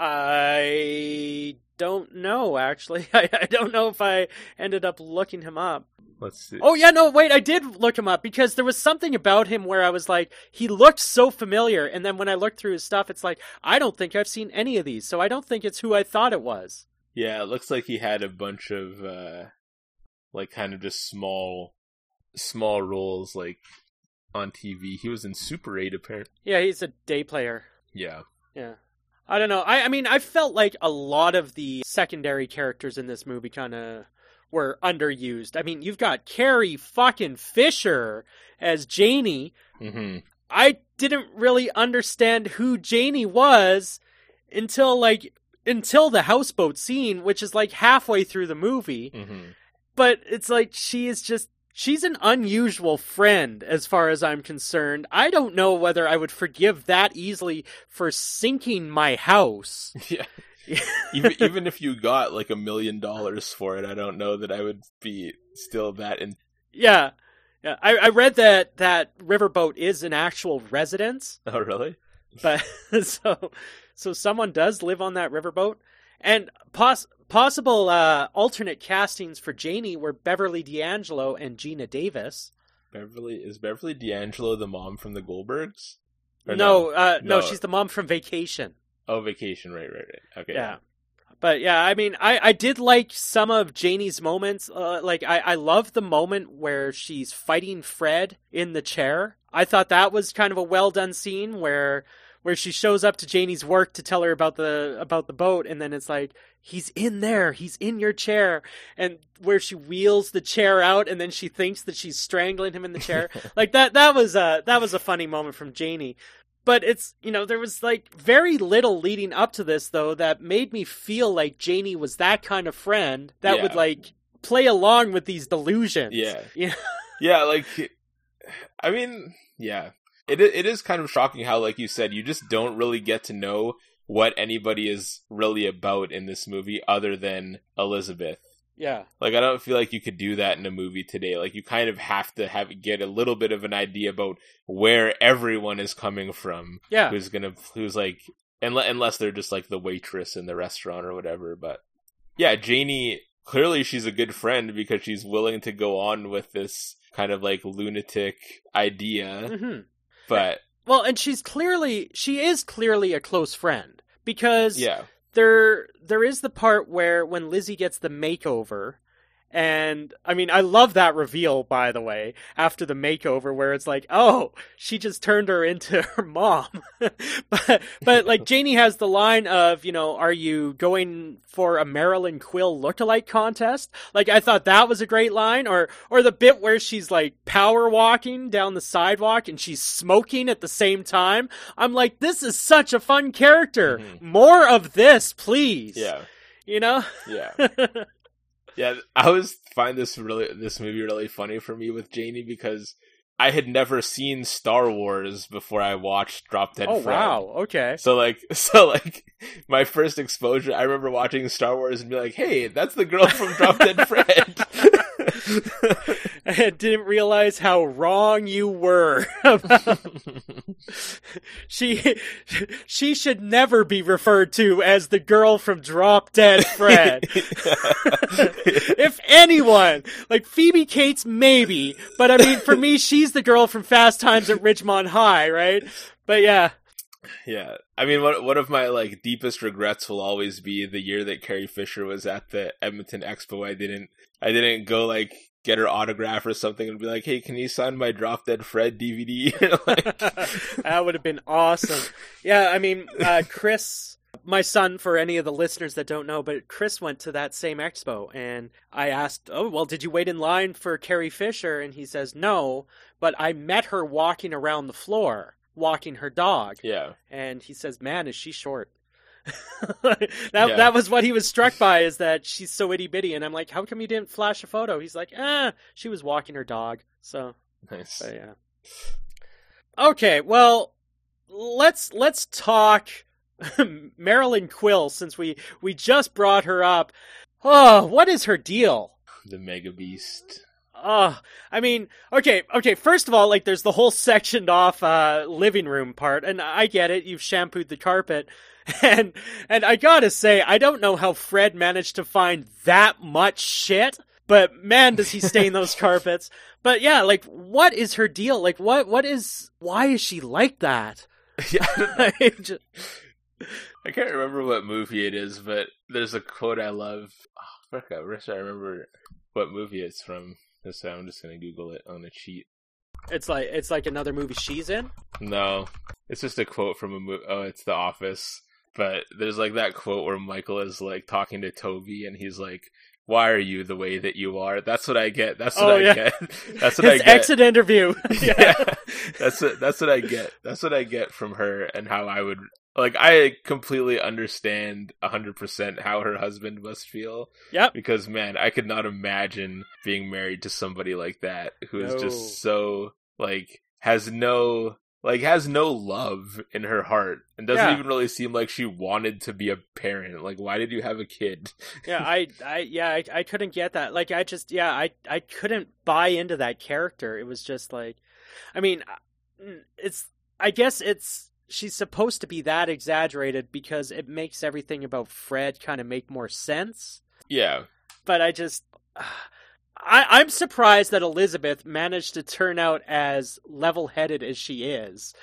I don't know, actually. I, I don't know if I ended up looking him up. Let's see. Oh, yeah, no, wait, I did look him up because there was something about him where I was like, he looked so familiar. And then when I looked through his stuff, it's like, I don't think I've seen any of these. So I don't think it's who I thought it was. Yeah, it looks like he had a bunch of, uh, like, kind of just small, small roles, like, on T V. He was in Super eight, apparently. Yeah, he's a day player. Yeah. Yeah. I don't know. I, I mean, I felt like a lot of the secondary characters in this movie kind of were underused. I mean, you've got Carrie fucking Fisher as Janie. Mm-hmm. I didn't really understand who Janie was until, like, until the houseboat scene, which is, like, halfway through the movie. Mm-hmm. But it's like, she is just, she's an unusual friend as far as I'm concerned. I don't know whether I would forgive that easily for sinking my house. Yeah. even even if you got like a million dollars for it, I don't know that I would be still that in. Yeah, yeah. I, I read that that riverboat is an actual residence. Oh, really? But so so someone does live on that riverboat, and poss- possible uh, alternate castings for Janie were Beverly D'Angelo and Gina Davis. Beverly is Beverly D'Angelo the mom from the Goldbergs? Or No, uh, no, No. she's the mom from Vacation. Oh, Vacation, right, right, right. Okay. Yeah. But yeah, I mean, I, I did like some of Janie's moments. Uh, like, I, I love the moment where she's fighting Fred in the chair. I thought that was kind of a well done scene where where she shows up to Janie's work to tell her about the about the boat, and then it's like, he's in there, he's in your chair, and where she wheels the chair out, and then she thinks that she's strangling him in the chair. Like that that was a that was a funny moment from Janie. But it's, you know, there was, like, very little leading up to this, though, that made me feel like Janie was that kind of friend that Yeah. would, like, play along with these delusions. Yeah. Yeah. Yeah, like, I mean, yeah. It It is kind of shocking how, like you said, you just don't really get to know what anybody is really about in this movie other than Elizabeth. Yeah. Like, I don't feel like you could do that in a movie today. Like, you kind of have to have get a little bit of an idea about where everyone is coming from. Yeah. Who's gonna, who's like, unless, unless they're just like the waitress in the restaurant or whatever. But yeah, Janie, clearly she's a good friend because she's willing to go on with this kind of like lunatic idea. Mm-hmm. But Well, and she's clearly, she is clearly a close friend because yeah, there there is the part where when Lizzie gets the makeover, and I mean, I love that reveal, by the way, after the makeover where it's like, oh, she just turned her into her mom. but but like Janie has the line of, you know, are you going for a Marilyn Quill lookalike contest? Like, I thought that was a great line. Or or the bit where she's like power walking down the sidewalk and she's smoking at the same time. I'm like, this is such a fun character. Mhm. More of this, please. yeah, You know? yeah. Yeah, I always find this really this movie really funny for me with Janie because I had never seen Star Wars before I watched Drop Dead Oh, Fred. wow. Okay. So like, so like, my first exposure, I remember watching Star Wars and be like, "Hey, that's the girl from Drop Dead Fred." I didn't realize how wrong you were. she she should never be referred to as the girl from Drop Dead Fred. If anyone, like Phoebe Cates, maybe, but I mean, for me, she's the girl from Fast Times at Ridgemont High, right? But yeah. Yeah, I mean, one one of my like deepest regrets will always be the year that Carrie Fisher was at the Edmonton Expo. I didn't, I didn't go like get her autograph or something and be like, "Hey, can you sign my Drop Dead Fred D V D?" Like... That would have been awesome. Yeah, I mean, uh, Chris, my son, for any of the listeners that don't know, but Chris went to that same expo, and I asked, "Oh, well, did you wait in line for Carrie Fisher?" And he says, "No, but I met her walking around the floor." Walking her dog. Yeah. And he says, "Man, is she short." that yeah. that was what he was struck by, is that she's so itty bitty. And I'm like, "How come you didn't flash a photo?" He's like, "Ah, she was walking her dog." So nice. So, yeah. Okay, well, let's let's talk Marilyn Quill, since we we just brought her up. Oh, what is her deal? The Mega Beast. Oh, I mean, okay, okay, first of all, like, there's the whole sectioned off uh, living room part, and I get it, you've shampooed the carpet, and and I gotta say, I don't know how Fred managed to find that much shit, but man, does he stain those carpets. But yeah, like, what is her deal? Like, what what is, why is she like that? Yeah, I, just... I can't remember what movie it is, but there's a quote I love. Oh, fuck, I wish I remember what movie it's from. So I'm just gonna Google it on a cheat. It's like it's like another movie she's in? No, it's just a quote from a movie. Oh, it's The Office. But there's like that quote where Michael is like talking to Toby, and he's like, "Why are you the way that you are?" That's what I get. That's what oh, I yeah. get. That's what His I get. exit interview. yeah. yeah, that's what that's what I get. That's what I get from her, and how I would. Like, I completely understand one hundred percent how her husband must feel. Yep. Because, man, I could not imagine being married to somebody like that, who is No. just so, like, has no, like, has no love in her heart, and doesn't Yeah. even really seem like she wanted to be a parent. Like, why did you have a kid? yeah, I, I, yeah, I, I couldn't get that. Like, I just, yeah, I, I couldn't buy into that character. It was just like, I mean, it's, I guess it's, she's supposed to be that exaggerated because it makes everything about Fred kind of make more sense. Yeah. But I just, I, I'm surprised that Elizabeth managed to turn out as level-headed as she is.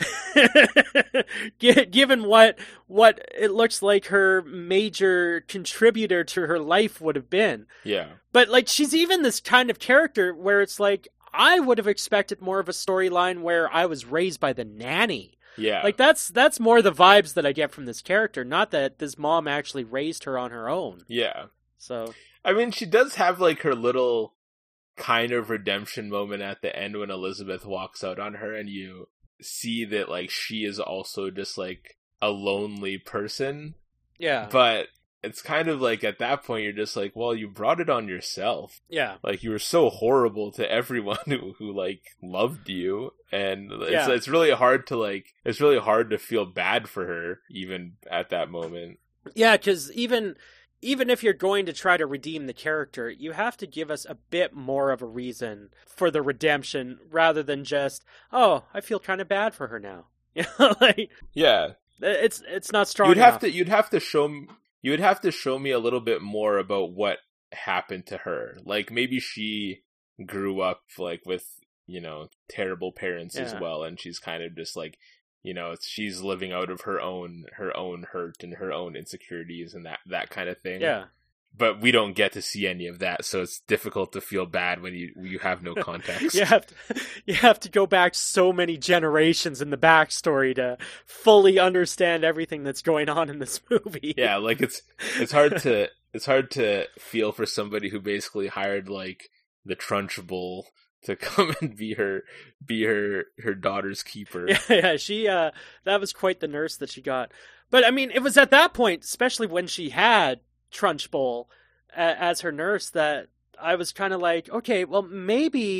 Mm-hmm. Given what what it looks like her major contributor to her life would have been. Yeah. But, like, she's even this kind of character where it's like, I would have expected more of a storyline where I was raised by the nanny. Yeah. Like, that's that's more the vibes that I get from this character, not that this mom actually raised her on her own. Yeah. So, I mean, she does have, like, her little kind of redemption moment at the end when Elizabeth walks out on her, and you see that, like, she is also just, like, a lonely person. yeah. But it's kind of like, at that point, you're just like, well, you brought it on yourself. Yeah. Like, you were so horrible to everyone who, who like, loved you. And it's, Yeah. it's really hard to, like, it's really hard to feel bad for her, even at that moment. Yeah, because even even if you're going to try to redeem the character, you have to give us a bit more of a reason for the redemption, rather than just, oh, I feel kind of bad for her now. You know, like, Yeah. it's it's not strong You'd enough. have to, you'd have to show me, you would have to show me a little bit more about what happened to her. Like, maybe she grew up, like, with, you know, terrible parents as Yeah. well, and she's kind of just, like, you know, she's living out of her own, her own hurt and her own insecurities and that, that kind of thing. Yeah. But we don't get to see any of that, so it's difficult to feel bad when you you have no context. You have to, you have to go back so many generations in the backstory to fully understand everything that's going on in this movie. Yeah, like, it's it's hard to it's hard to feel for somebody who basically hired, like, the Trunchbull to come and be her be her her daughter's keeper. Yeah, yeah, she uh that was quite the nurse that she got. But I mean, it was at that point, especially when she had Trunchbull a- as her nurse, that I was kind of like, okay, well, maybe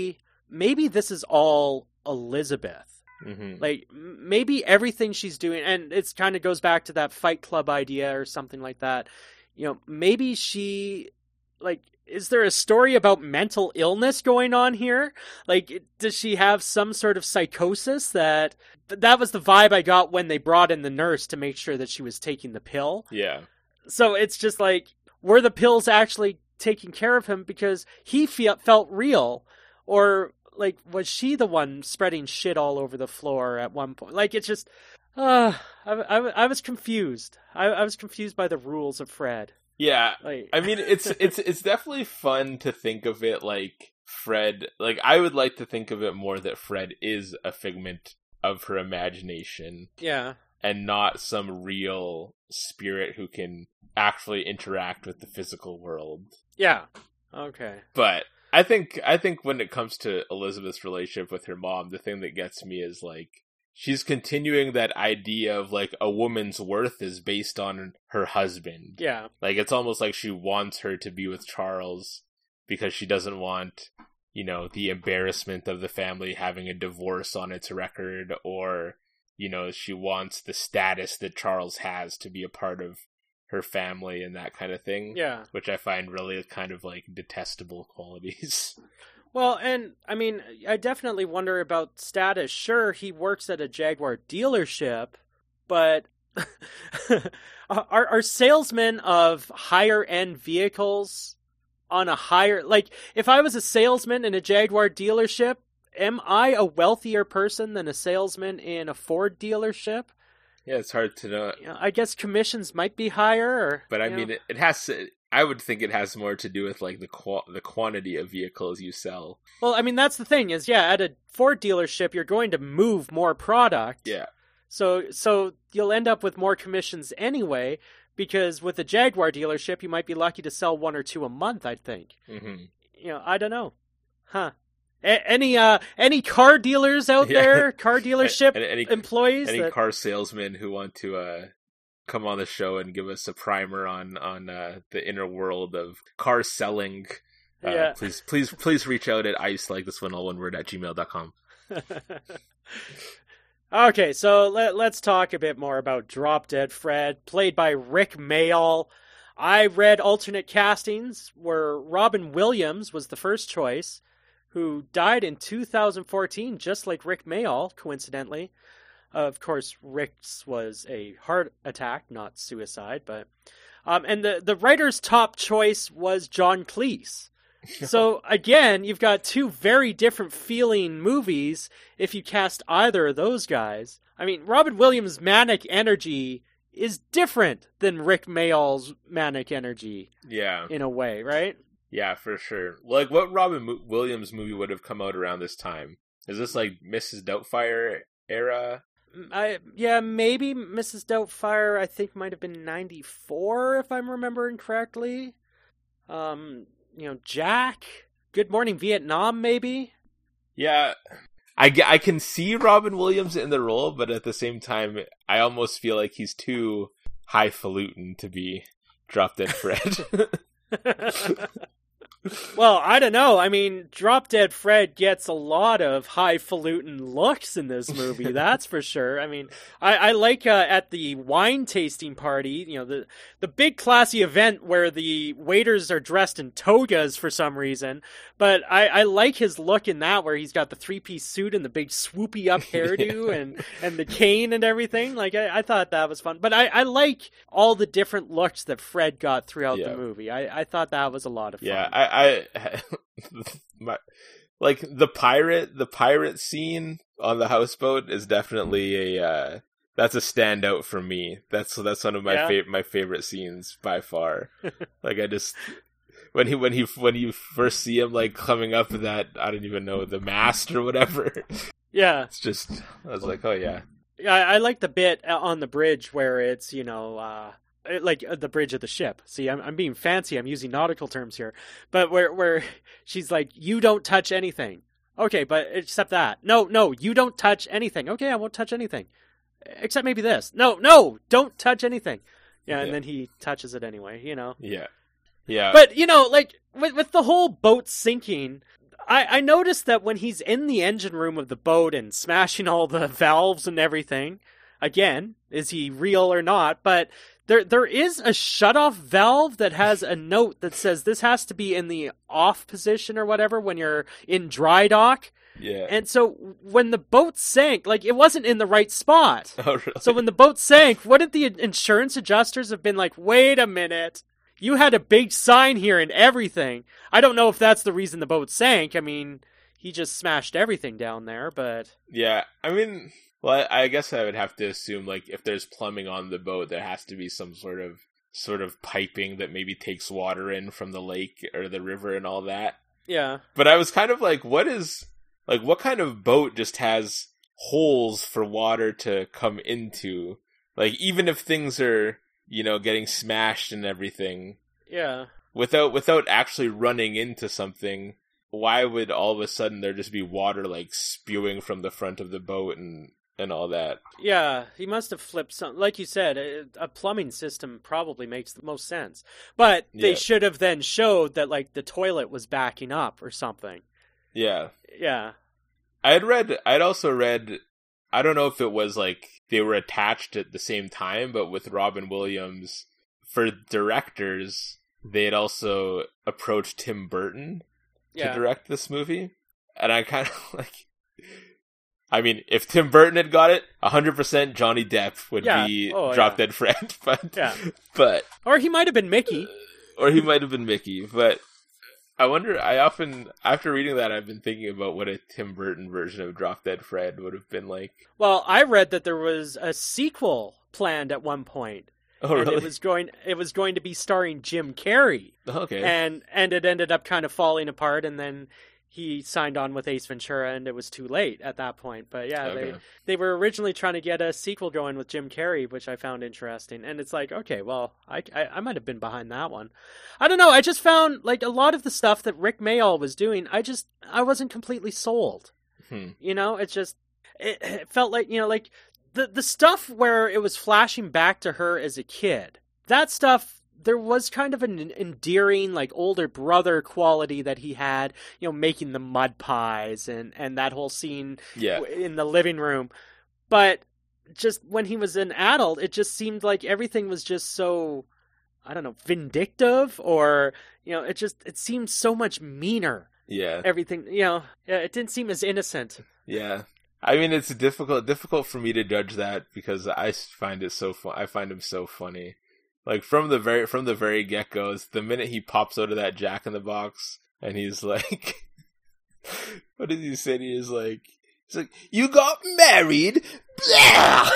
maybe this is all Elizabeth. Mm-hmm. Like, maybe everything she's doing, and it's kind of goes back to that Fight Club idea or something like that. You know, maybe she, like, is there a story about mental illness going on here? Like, does she have some sort of psychosis that... That was the vibe I got when they brought in the nurse to make sure that she was taking the pill. Yeah. So it's just like, were the pills actually taking care of him because he fe- felt real? Or, like, was she the one spreading shit all over the floor at one point? Like, it's just... Uh, I, I, I was confused. I, I was confused by the rules of Fred. Yeah, like... I mean, it's it's it's definitely fun to think of it like Fred... Like, I would like to think of it more that Fred is a figment of her imagination. Yeah. And not some real spirit who can actually interact with the physical world. Yeah. Okay. But I think I think when it comes to Elizabeth's relationship with her mom, the thing that gets me is like she's continuing that idea of like a woman's worth is based on her husband. Yeah. Like it's almost like she wants her to be with Charles because she doesn't want, you know, the embarrassment of the family having a divorce on its record, or, you know, she wants the status that Charles has to be a part of her family and that kind of thing. Yeah. Which I find really kind of like detestable qualities. Well, and I mean, I definitely wonder about status. Sure, he works at a Jaguar dealership, but are, are salesmen of higher end vehicles on a higher, like, if I was a salesman in a Jaguar dealership, am I a wealthier person than a salesman in a Ford dealership? Yeah, it's hard to know. You know, I guess commissions might be higher, or, but I you mean, know. it, it has to. I would think it has more to do with like the qu- the quantity of vehicles you sell. Well, I mean, that's the thing is, yeah, at a Ford dealership, you're going to move more product. Yeah. So, so you'll end up with more commissions anyway. Because with a Jaguar dealership, you might be lucky to sell one or two a month, I think. Mm-hmm. You know, I don't know. Huh. A- any uh, any car dealers out yeah. there? Car dealership any, any, employees? Any that... car salesmen who want to uh, come on the show and give us a primer on, on uh, the inner world of car selling, uh, yeah. please please please reach out at ice like this one all one word at gmail dot com. Okay, so let, let's talk a bit more about Drop Dead Fred, played by Rick Mayall. I read alternate castings where Robin Williams was the first choice, who died in two thousand fourteen, just like Rick Mayall, coincidentally. Uh, of course, Rick's was a heart attack, not suicide, but... Um, and the, the writer's top choice was John Cleese. So, again, you've got two very different feeling movies if you cast either of those guys. I mean, Robin Williams' manic energy is different than Rick Mayall's manic energy. Yeah. In a way, right? Yeah, for sure. Like, what Robin Mo- Williams movie would have come out around this time? Is this, like, Missus Doubtfire era? I Yeah, maybe Missus Doubtfire, I think, might have been ninety-four, if I'm remembering correctly. Um... You know, Jack, Good Morning Vietnam, maybe? Yeah, I, I can see Robin Williams in the role, but at the same time, I almost feel like he's too highfalutin to be Drop Dead Fred. Well, I don't know. I mean, Drop Dead Fred gets a lot of highfalutin looks in this movie, that's for sure. I mean, I, I like uh, at the wine tasting party, you know, the the big classy event where the waiters are dressed in togas for some reason, but I, I like his look in that where he's got the three-piece suit and the big swoopy up hairdo and, and the cane and everything. Like, I, I thought that was fun. But I, I like all the different looks that Fred got throughout yeah. the movie. I, I thought that was a lot of fun. Yeah, I... I my, like the pirate the pirate scene on the houseboat is definitely a uh, that's a standout for me. That's that's one of my yeah. favorite my favorite scenes by far. Like I just when he when he when you first see him like coming up with that, I don't even know, the mast or whatever. Yeah, it's just I was like, oh yeah. Yeah, I, I like the bit on the bridge where it's, you know, uh, like uh, the bridge of the ship. See, I'm I'm being fancy. I'm using nautical terms here, but where where she's like, "You don't touch anything." Okay, but except that. No, no, you don't touch anything. Okay, I won't touch anything, except maybe this. No, no, don't touch anything. Yeah, and yeah. then he touches it anyway. You know. Yeah. Yeah. But, you know, like, with, with the whole boat sinking, I, I noticed that when he's in the engine room of the boat and smashing all the valves and everything, again, is he real or not? But there there is a shutoff valve that has a note that says this has to be in the off position or whatever when you're in dry dock. Yeah. And so when the boat sank, like, it wasn't in the right spot. Oh, really? So when the boat sank, wouldn't the insurance adjusters have been like, wait a minute, you had a big sign here and everything. I don't know if that's the reason the boat sank. I mean, he just smashed everything down there, but... Yeah, I mean, well, I, I guess I would have to assume, like, if there's plumbing on the boat, there has to be some sort of sort of piping that maybe takes water in from the lake or the river and all that. Yeah. But I was kind of like, what is... Like, what kind of boat just has holes for water to come into? Like, even if things are, you know, getting smashed and everything. Yeah. Without without actually running into something, why would all of a sudden there just be water, like, spewing from the front of the boat and, and all that? Yeah, he must have flipped some. Like you said, a, a plumbing system probably makes the most sense. But they Yeah. should have then showed that, like, the toilet was backing up or something. Yeah. Yeah. I had read, I'd also read, I don't know if it was like they were attached at the same time, but with Robin Williams, for directors, they had also approached Tim Burton to Yeah. direct this movie. And I kind of like, I mean, if Tim Burton had got it, one hundred percent Johnny Depp would Yeah. be Oh, Drop yeah. Dead Fred. But, Yeah. but, Or he might have been Mickey. or he might have been Mickey, but I wonder, I often, after reading that, I've been thinking about what a Tim Burton version of Drop Dead Fred would have been like. Well, I read that there was a sequel planned at one point. Oh, and really? it was going it was going to be starring Jim Carrey. Okay. And and it ended up kind of falling apart, and then he signed on with Ace Ventura, and it was too late at that point. But yeah, Okay. they they were originally trying to get a sequel going with Jim Carrey, which I found interesting. And it's like, okay, well, I, I, I might have been behind that one. I don't know. I just found, like, a lot of the stuff that Rick Mayall was doing, I just, I wasn't completely sold. Hmm. You know, it just, it, it felt like, you know, like, the, the stuff where it was flashing back to her as a kid, that stuff, there was kind of an endearing, like, older brother quality that he had, you know, making the mud pies and, and that whole scene Yeah. in the living room. But just when he was an adult, it just seemed like everything was just so, I don't know, vindictive, or, you know, it just, it seemed so much meaner. Yeah. Everything, you know, yeah, it didn't seem as innocent. Yeah. I mean, it's difficult, difficult for me to judge that because I find it so fun. I find him so funny. Like, from the very, from the very get-go, it's the minute he pops out of that Jack in the Box and he's like, what did he say? He is like, he's like, you got married? Blah!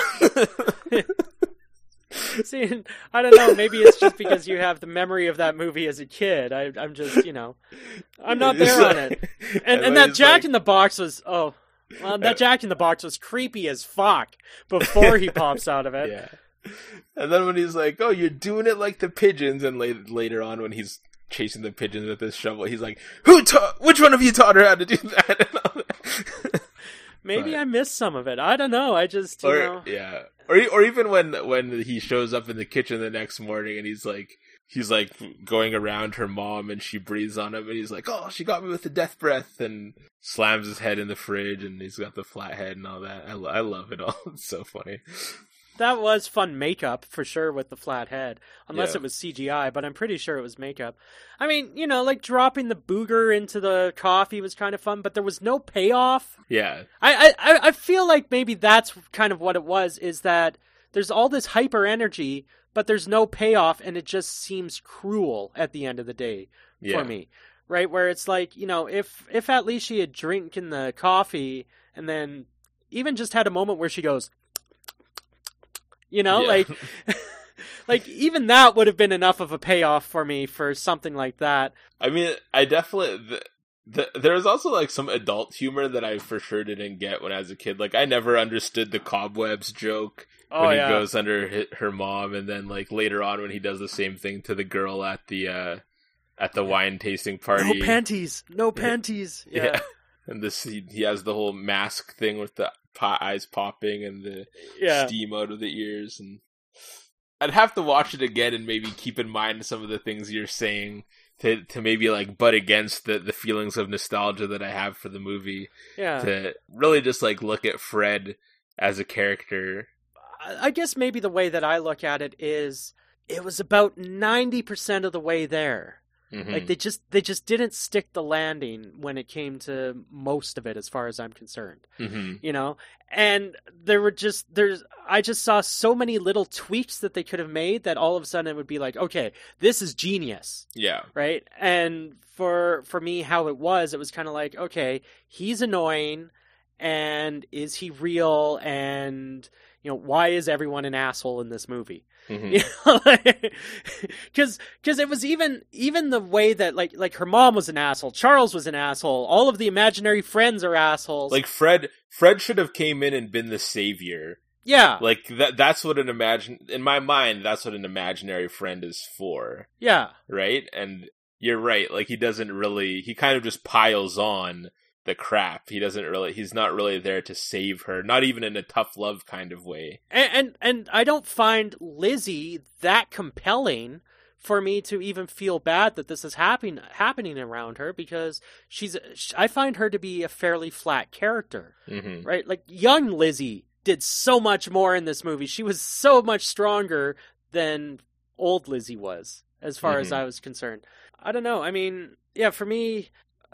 See, I don't know, maybe it's just because you have the memory of that movie as a kid. I, I'm just, you know, I'm not It's there on like- it. And, and and then that it's Jack like- in the Box was, oh, well, that Jack in the Box was creepy as fuck before he pops out of it. Yeah. And then when he's like, oh, you're doing it like the pigeons, and later, later on when he's chasing the pigeons with his shovel, he's like, who taught, which one of you taught her how to do that? And all that. Maybe But- I missed some of it. I don't know. I just, you or, know. yeah. Or, or even when, when he shows up in the kitchen the next morning and he's like, he's like going around her mom and she breathes on him and he's like, oh, she got me with the death breath, and slams his head in the fridge and he's got the flat head and all that. I, lo- I love it all. It's so funny. That was fun makeup, for sure, with the flat head. Unless Yeah. it was C G I, but I'm pretty sure it was makeup. I mean, you know, like dropping the booger into the coffee was kind of fun, but there was no payoff. Yeah. I, I, I feel like maybe that's kind of what it was, is that there's all this hyper energy, but there's no payoff, and it just seems cruel at the end of the day Yeah. for me. Right? Where it's like, you know, if, if at least she had drinking the coffee and then even just had a moment where she goes, you know, Yeah. like, like even that would have been enough of a payoff for me for something like that. I mean, I definitely... The, the, there was also, like, some adult humor that I for sure didn't get when I was a kid. Like, I never understood the cobwebs joke Oh, when yeah. he goes under hi- her mom, and then, like, later on when he does the same thing to the girl at the, uh, at the wine tasting party. No panties. No panties. Yeah. Yeah. And this, he, he has the whole mask thing with the po- eyes popping and the Yeah. steam out of the ears. And I'd have to watch it again and maybe keep in mind some of the things you're saying to to maybe like butt against the, the feelings of nostalgia that I have for the movie. Yeah. To really just like look at Fred as a character. I guess maybe the way that I look at it is it was about ninety percent of the way there. Mm-hmm. Like they just they just didn't stick the landing when it came to most of it, as far as I'm concerned. Mm-hmm. You know, and there were just there's I just saw so many little tweaks that they could have made that all of a sudden it would be like, okay, this is genius. Yeah. Right. And for for me, how it was, it was kind of like, okay, he's annoying, and is he real? And you know, why is everyone an asshole in this movie? Mm-hmm. You know, because because it was even even the way that like like her mom was an asshole, Charles was an asshole, all of the imaginary friends are assholes. Like Fred, Fred should have came in and been the savior. Yeah, like that. That's what an imagine in my mind. That's what an imaginary friend is for. Yeah, right. And you're right. Like he doesn't really. He kind of just piles on the crap. He doesn't really, he's not really there to save her, not even in a tough love kind of way. And and, and I don't find Lizzie that compelling for me to even feel bad that this is happening happening around her, because she's I find her to be a fairly flat character. Mm-hmm. Right? Like young Lizzie did so much more in this movie. She was so much stronger than old Lizzie was, as far mm-hmm. as I was concerned. I don't know. I mean, yeah, for me,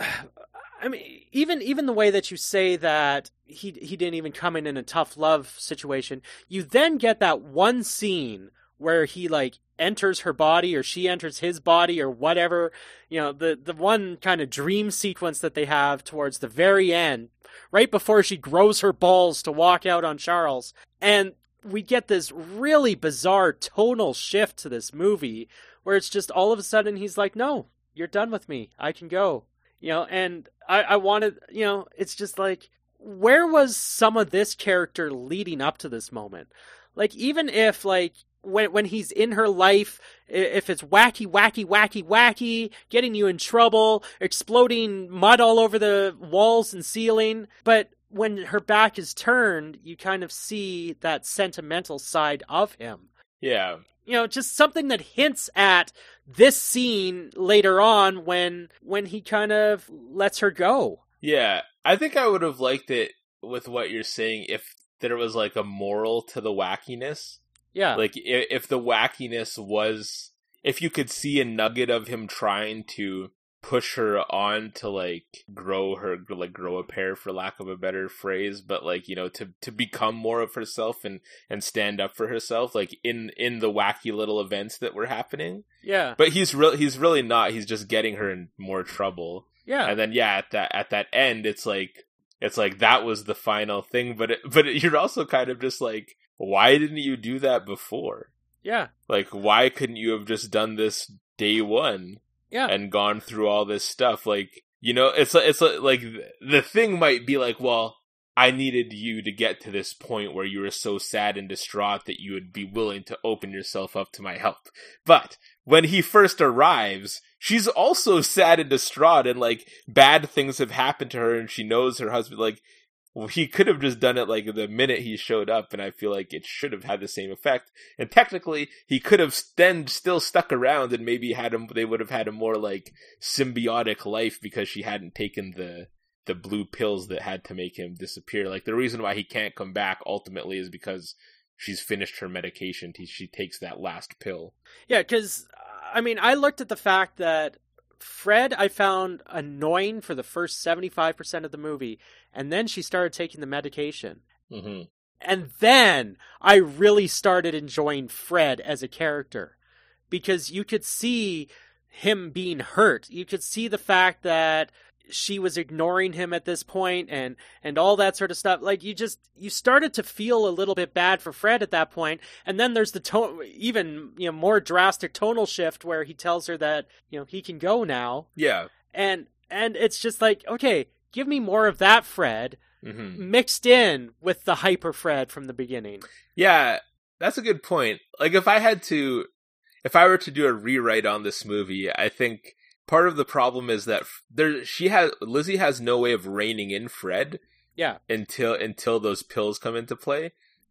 I mean, even even the way that you say that he he didn't even come in in a tough love situation, you then get that one scene where he like enters her body or she enters his body or whatever, you know, the the one kind of dream sequence that they have towards the very end, right before she grows her balls to walk out on Charles. And we get this really bizarre tonal shift to this movie where it's just all of a sudden he's like, no, you're done with me. I can go. You know, and I, I wanted, you know, it's just like, where was some of this character leading up to this moment? Like, even if, like, when when he's in her life, if it's wacky, wacky, wacky, wacky, getting you in trouble, exploding mud all over the walls and ceiling, but when her back is turned, you kind of see that sentimental side of him. Yeah. You know, just something that hints at this scene later on when when he kind of lets her go. Yeah, I think I would have liked it with what you're saying if there was like a moral to the wackiness. Yeah. Like if, if the wackiness was, if you could see a nugget of him trying to push her on to like grow her, like grow a pair, for lack of a better phrase, but like, you know, to to become more of herself and and stand up for herself, like in in the wacky little events that were happening. Yeah. But he's real he's really not. He's just getting her in more trouble. Yeah. And then yeah, at that at that end, it's like it's like that was the final thing, but it, but it, you're also kind of just like, why didn't you do that before? Yeah. Like, why couldn't you have just done this day one? Yeah. And gone through all this stuff. Like, you know, it's it's like the thing might be like, well, I needed you to get to this point where you were so sad and distraught that you would be willing to open yourself up to my help. But when he first arrives, she's also sad and distraught, and like bad things have happened to her, and she knows her husband, like, well, he could have just done it like the minute he showed up, and I feel like it should have had the same effect. And technically, he could have then still stuck around and maybe had him. They would have had a more like symbiotic life because she hadn't taken the the blue pills that had to make him disappear. Like the reason why he can't come back ultimately is because she's finished her medication. She takes that last pill. Yeah, because I mean, I looked at the fact that Fred I found annoying for the first seventy-five percent of the movie, and then she started taking the medication. Mm-hmm. And then I really started enjoying Fred as a character, because you could see him being hurt. You could see the fact that she was ignoring him at this point and, and all that sort of stuff. Like, you just, you started to feel a little bit bad for Fred at that point. And then there's the tone, even, you know, more drastic tonal shift where he tells her that, you know, he can go now. Yeah. And, and it's just like, okay, give me more of that Fred, mm-hmm. mixed in with the hyper Fred from the beginning. Yeah, that's a good point. Like, if I had to, if I were to do a rewrite on this movie, I think part of the problem is that there, she has, Lizzie has no way of reining in Fred. Yeah. Until, until those pills come into play.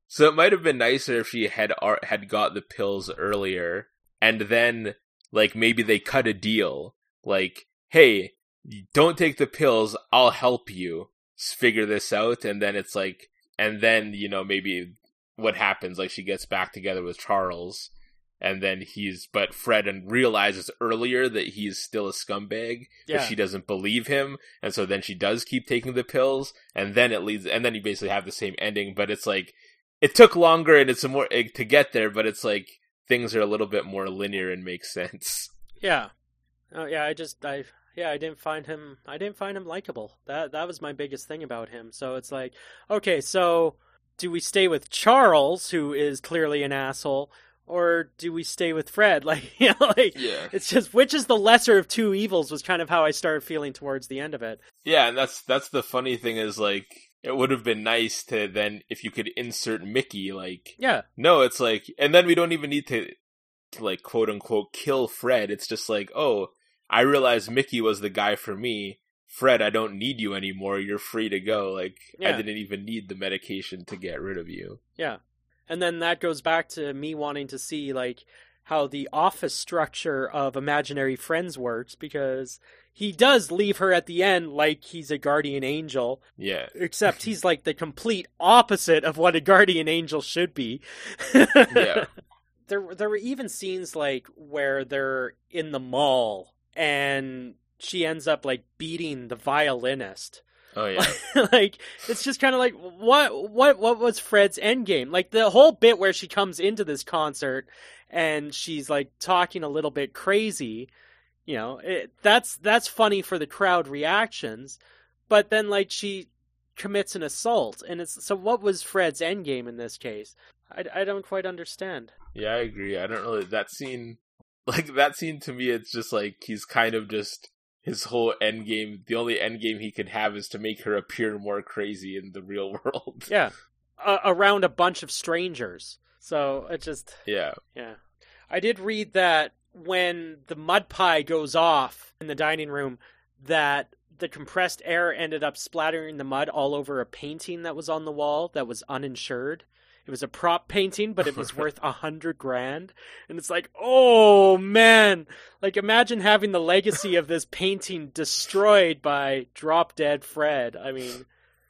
So it might have been nicer if she had ar- had got the pills earlier, and then, like, maybe they cut a deal. Like, hey, don't take the pills, I'll help you figure this out, and then it's like, and then, you know, maybe what happens, like, she gets back together with Charles, and then he's, but Fred and realizes earlier that he's still a scumbag, Yeah. but she doesn't believe him, and so then she does keep taking the pills, and then it leads, and then you basically have the same ending, but it's like, it took longer and it's a more to get there, but it's like things are a little bit more linear and make sense. Yeah. Oh yeah, I just I yeah, I didn't find him I didn't find him likable. That that was my biggest thing about him. So it's like, okay, so do we stay with Charles, who is clearly an asshole, or do we stay with Fred? Like, you know, like Yeah. it's just which is the lesser of two evils was kind of how I started feeling towards the end of it. Yeah, and that's that's the funny thing is, like, it would have been nice to then, if you could insert Mickey, like, Yeah. no, it's like, and then we don't even need to, to like, quote unquote, kill Fred. It's just like, oh, I realized Mickey was the guy for me. Fred, I don't need you anymore. You're free to go. Like, Yeah. I didn't even need the medication to get rid of you. Yeah. And then that goes back to me wanting to see, like, how the office structure of imaginary friends works, because he does leave her at the end like he's a guardian angel, Yeah. except he's like the complete opposite of what a guardian angel should be. Yeah. There, there were even scenes like where they're in the mall and she ends up like beating the violinist. Oh, yeah. Like, it's just kind of like, what, what, what was Fred's endgame? Like, the whole bit where she comes into this concert and she's like talking a little bit crazy, you know, it, that's, that's funny for the crowd reactions, but then like she commits an assault, and it's, so what was Fred's endgame in this case? I, I don't quite understand. Yeah, I agree. I don't really, that scene, like, that scene to me, it's just like, he's kind of just, his whole end game, the only end game he could have is to make her appear more crazy in the real world. Yeah. Uh, around a bunch of strangers. So it just, Yeah. yeah. I did read that when the mud pie goes off in the dining room, that the compressed air ended up splattering the mud all over a painting that was on the wall that was uninsured. It was a prop painting, but it was worth a hundred grand. And it's like, oh man, like imagine having the legacy of this painting destroyed by Drop Dead Fred. I mean,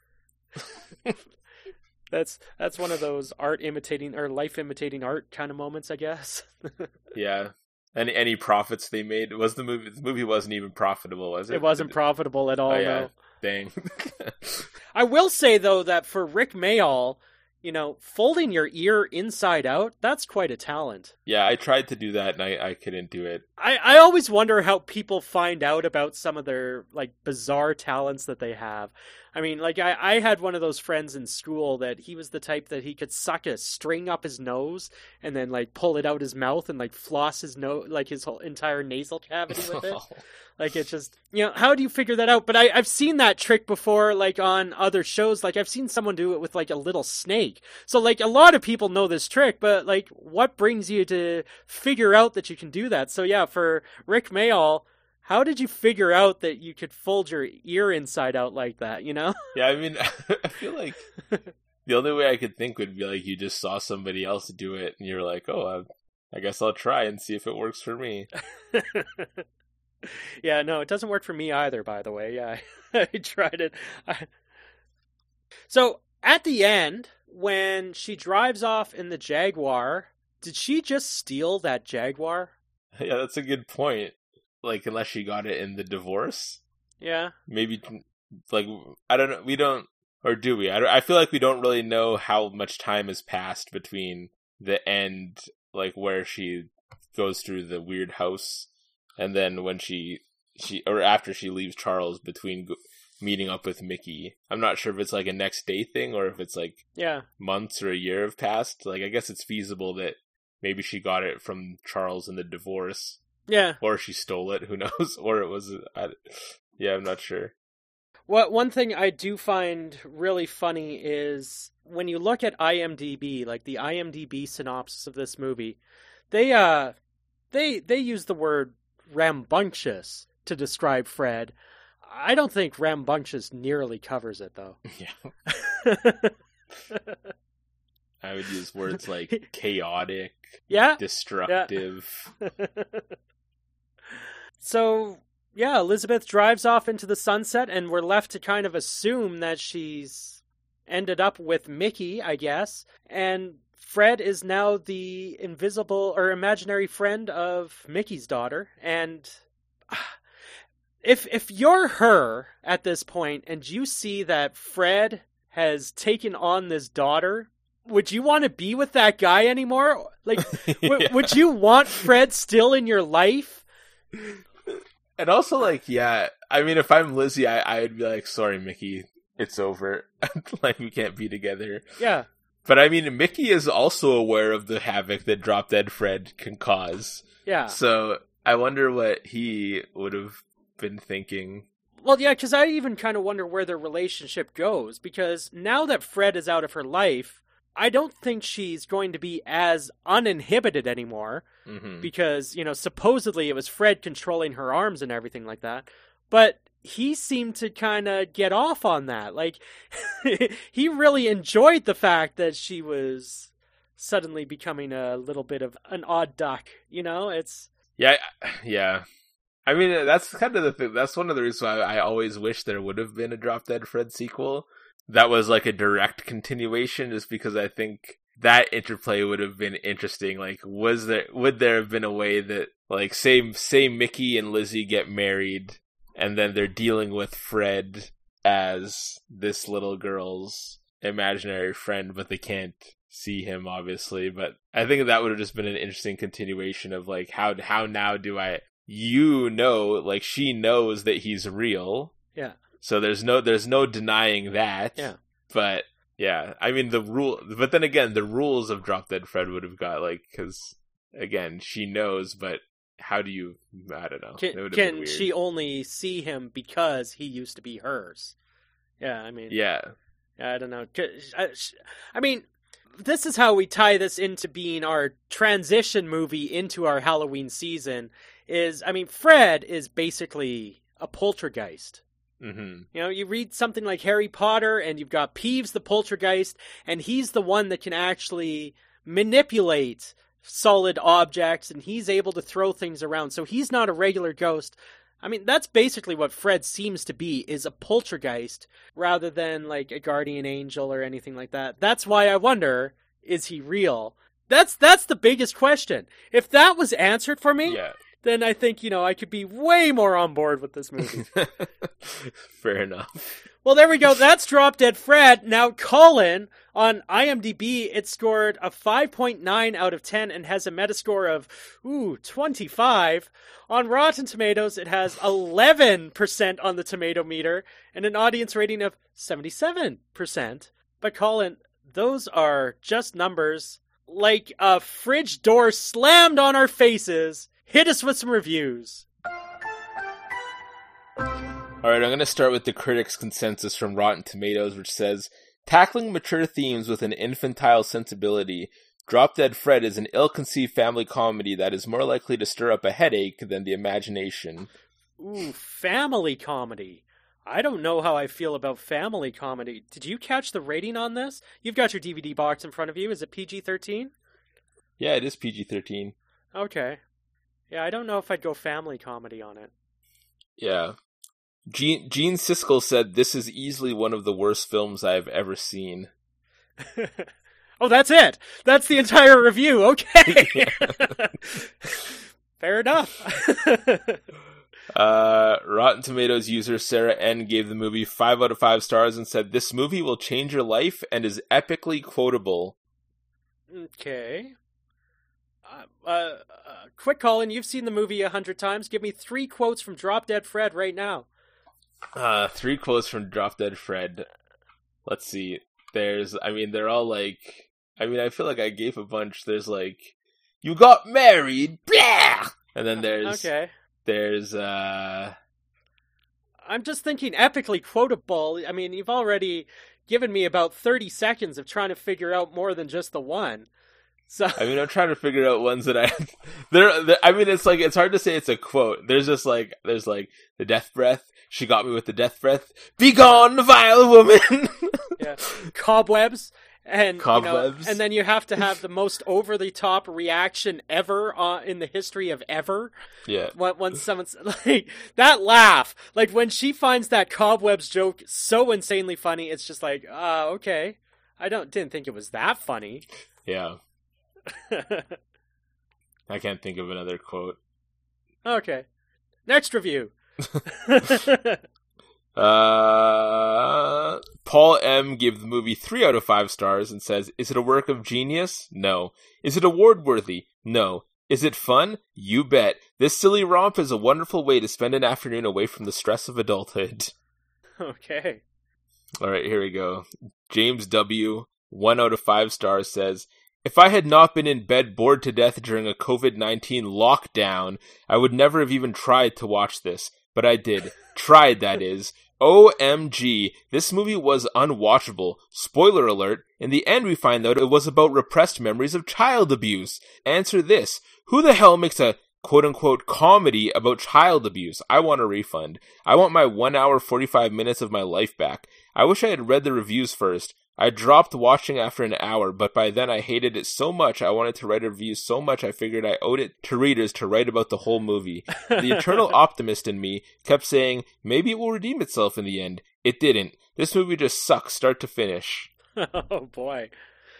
that's, that's one of those art imitating or life imitating art kind of moments, I guess. Yeah. Any, any profits they made, was the movie, the movie wasn't even profitable, was it? It wasn't profitable at all. Oh, yeah. No. Dang. I will say though that for Rick Mayall, you know, folding your ear inside out, that's quite a talent. Yeah, I tried to do that and I, I couldn't do it. I, I always wonder how people find out about some of their, like, bizarre talents that they have. I mean, like, I, I had one of those friends in school that he was the type that he could suck a string up his nose and then, like, pull it out his mouth and, like, floss his nose, like, his whole entire nasal cavity with it. Like, it's just, you know, how do you figure that out? But I, I've seen that trick before, like, on other shows. Like, I've seen someone do it with, like, a little snake. So, like, a lot of people know this trick, but, like, what brings you to figure out that you can do that? So, yeah, for Rick Mayall, how did you figure out that you could fold your ear inside out like that, you know? Yeah, I mean, I feel like the only way I could think would be, like, you just saw somebody else do it, and you're like, oh, I, I guess I'll try and see if it works for me. Yeah, no, it doesn't work for me either, by the way. Yeah, I tried it. I... So, at the end, when she drives off in the Jaguar, did she just steal that Jaguar? Yeah, that's a good point. Like, unless she got it in the divorce? Yeah. Maybe, like, I don't know, we don't, or do we? I, I feel like we don't really know how much time has passed between the end, like, where she goes through the weird house, and then when she, she or after she leaves Charles, between go- meeting up with Mickey. I'm not sure if it's, like, a next day thing, or if it's, like, yeah, months or a year have passed. Like, I guess it's feasible that maybe she got it from Charles in the divorce. Yeah. Or she stole it, who knows? Or it was, I, yeah, I'm not sure. What one thing I do find really funny is when you look at IMDb, like the IMDb synopsis of this movie, they uh they they use the word rambunctious to describe Fred. I don't think rambunctious nearly covers it though. Yeah. I would use words like chaotic, yeah, destructive. Yeah. So, yeah, Elizabeth drives off into the sunset, and we're left to kind of assume that she's ended up with Mickey, I guess. And Fred is now the invisible or imaginary friend of Mickey's daughter. And if if you're her at this point and you see that Fred has taken on this daughter, would you want to be with that guy anymore? Like, w- Yeah. would you want Fred still in your life? And also, like, yeah, I mean, if I'm Lizzie, I, I would be like, sorry, Mickey, it's over. Like, we can't be together. Yeah. But I mean, Mickey is also aware of the havoc that Drop Dead Fred can cause. Yeah. So I wonder what he would have been thinking. Well, yeah, because I even kind of wonder where their relationship goes, because now that Fred is out of her life, I don't think she's going to be as uninhibited anymore, Mm-hmm. because, you know, supposedly it was Fred controlling her arms and everything like that, but he seemed to kind of get off on that. Like, he really enjoyed the fact that she was suddenly becoming a little bit of an odd duck, you know? It's... Yeah, yeah. I mean, that's kind of the thing. That's one of the reasons why I always wish there would have been a Drop Dead Fred sequel that was like a direct continuation, just because I think that interplay would have been interesting. Like, was there, would there have been a way that, like, say, say Mickey and Lizzie get married, and then they're dealing with Fred as this little girl's imaginary friend, but they can't see him, obviously. But I think that would have just been an interesting continuation of, like, how, how now do I, you know, like, she knows that he's real. Yeah. So there's no, there's no denying that. Yeah. But, yeah, I mean, the rule, but then again, the rules of Drop Dead Fred would have got, like, because, again, she knows, but how do you, I don't know. Can, It would have can been weird. she only see him because he used to be hers? Yeah, I mean... Yeah. I don't know. I, I mean, this is how we tie this into being our transition movie into our Halloween season, is, I mean, Fred is basically a poltergeist. Mm-hmm. You know, you read something like Harry Potter, and you've got Peeves the poltergeist, and he's the one that can actually manipulate solid objects, and he's able to throw things around. So he's not a regular ghost. I mean, that's basically what Fred seems to be, is a poltergeist, rather than, like, a guardian angel or anything like that. That's why I wonder, is he real? That's that's the biggest question. If that was answered for me... Yeah. then I think, you know, I could be way more on board with this movie. Fair enough. Well, there we go. That's Drop Dead Fred. Now, Colin, on IMDb, it scored a five point nine out of ten and has a Metascore of, ooh, twenty-five. On Rotten Tomatoes, it has eleven percent on the tomato meter and an audience rating of seventy-seven percent. But Colin, those are just numbers. Like a fridge door slammed on our faces. Hit us with some reviews. Alright, I'm going to start with the critics' consensus from Rotten Tomatoes, which says, tackling mature themes with an infantile sensibility, Drop Dead Fred is an ill-conceived family comedy that is more likely to stir up a headache than the imagination. Ooh, family comedy. I don't know how I feel about family comedy. Did you catch the rating on this? You've got your D V D box in front of you. Is it P G thirteen? Yeah, it is P G thirteen. Okay. Yeah, I don't know if I'd go family comedy on it. Yeah. Gene, Gene Siskel said, this is easily one of the worst films I've ever seen. Oh, that's it! That's the entire review, okay! Fair enough. uh, Rotten Tomatoes user Sarah N. gave the movie five out of five stars and said, this movie will change your life and is epically quotable. Okay. Uh, uh, quick, Colin, you've seen the movie a hundred times. Give me three quotes from Drop Dead Fred right now. Uh, three quotes from Drop Dead Fred. Let's see. There's, I mean, they're all like, I mean, I feel like I gave a bunch. There's like, you got married, blah! And then there's, okay. there's, uh... I'm just thinking epically quotable. I mean, you've already given me about thirty seconds of trying to figure out more than just the one. So I mean, I'm trying to figure out ones that I, there, there, I mean, it's like, it's hard to say it's a quote. There's just like, there's like, the death breath. She got me with the death breath. Be gone, vile woman! Yeah. Cobwebs. And, Cobwebs. You know, and then you have to have the most over-the-top reaction ever uh, in the history of ever. Yeah. When, when someone's, like, that laugh. Like, when she finds that Cobwebs joke so insanely funny, it's just like, uh, okay. I don't didn't think it was that funny. Yeah. I can't think of another quote. Okay. Next review. uh, Paul M. gave the movie three out of five stars and says, is it a work of genius? No. Is it award-worthy? No. Is it fun? You bet. This silly romp is a wonderful way to spend an afternoon away from the stress of adulthood. Okay. All right, here we go. James W., one out of five stars, says, if I had not been in bed bored to death during a covid nineteen lockdown, I would never have even tried to watch this. But I did. Tried, that is. O M G, this movie was unwatchable. Spoiler alert, in the end we find out it was about repressed memories of child abuse. Answer this, who the hell makes a quote-unquote comedy about child abuse? I want a refund. I want my one hour forty-five minutes of my life back. I wish I had read the reviews first. I dropped watching after an hour, but by then I hated it so much I wanted to write a review so much I figured I owed it to readers to write about the whole movie. The eternal optimist in me kept saying, maybe it will redeem itself in the end. It didn't. This movie just sucks start to finish. Oh boy.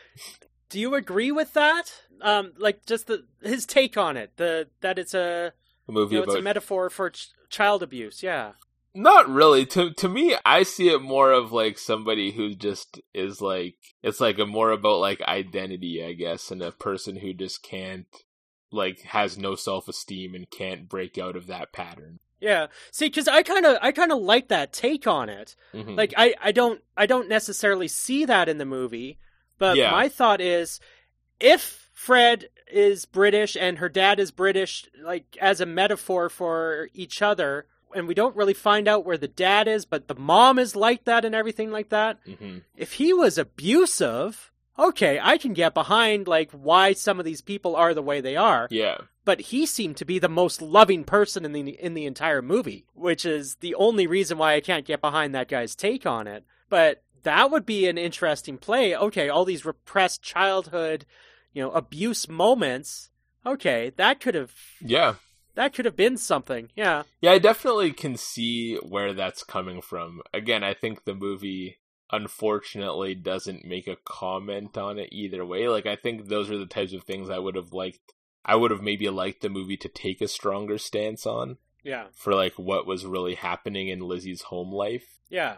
Do you agree with that? Um, like just the his take on it, the that it's a, a movie you know, about... it's a metaphor for ch- child abuse, yeah. Not really. To to me, I see it more of like somebody who just is like, it's like a more about like identity, I guess, and a person who just can't, like, has no self-esteem and can't break out of that pattern. Yeah. See, because I kind of I kind of like that take on it. Mm-hmm. Like, I, I don't I don't necessarily see that in the movie, but yeah. My thought is, if Fred is British and her dad is British, like, as a metaphor for each other, and we don't really find out where the dad is, but the mom is like that and everything like that. Mm-hmm. If he was abusive, okay, I can get behind, like, why some of these people are the way they are. Yeah. But he seemed to be the most loving person in the in the entire movie, which is the only reason why I can't get behind that guy's take on it. But that would be an interesting play. Okay, all these repressed childhood, you know, abuse moments. Okay, that could have... Yeah. That could have been something, yeah. Yeah, I definitely can see where that's coming from. Again, I think the movie, unfortunately, doesn't make a comment on it either way. Like, I think those are the types of things I would have liked. I would have maybe liked the movie to take a stronger stance on. Yeah. For, like, what was really happening in Lizzie's home life. Yeah.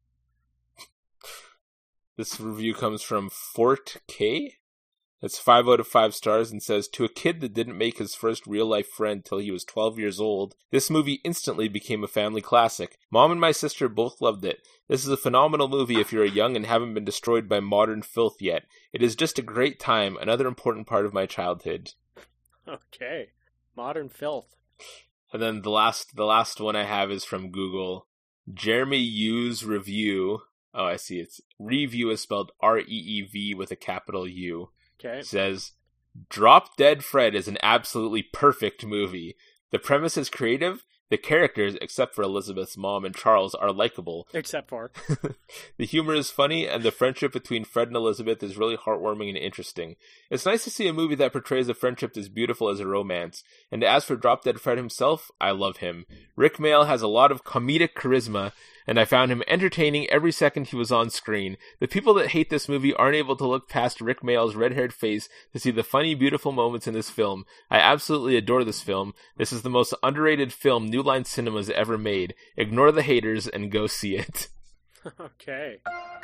This review comes from Fort K. It's five out of five stars and says, to a kid that didn't make his first real-life friend till he was twelve years old, this movie instantly became a family classic. Mom and my sister both loved it. This is a phenomenal movie if you're young and haven't been destroyed by modern filth yet. It is just a great time, another important part of my childhood. Okay. Modern filth. And then the last the last one I have is from Google. Jeremy Yu's review. Oh, I see. It's review is spelled R E E V with a capital U. Okay. Says, Drop Dead Fred is an absolutely perfect movie. The premise is creative. The characters, except for Elizabeth's mom and Charles, are likable. Except for. The humor is funny, and the friendship between Fred and Elizabeth is really heartwarming and interesting. It's nice to see a movie that portrays a friendship as beautiful as a romance. And as for Drop Dead Fred himself, I love him. Rick Mayall has a lot of comedic charisma, and I found him entertaining every second he was on screen. The people that hate this movie aren't able to look past Rick Mayall's red-haired face to see the funny, beautiful moments in this film. I absolutely adore this film. This is the most underrated film New Line Cinema's ever made. Ignore the haters and go see it. Okay.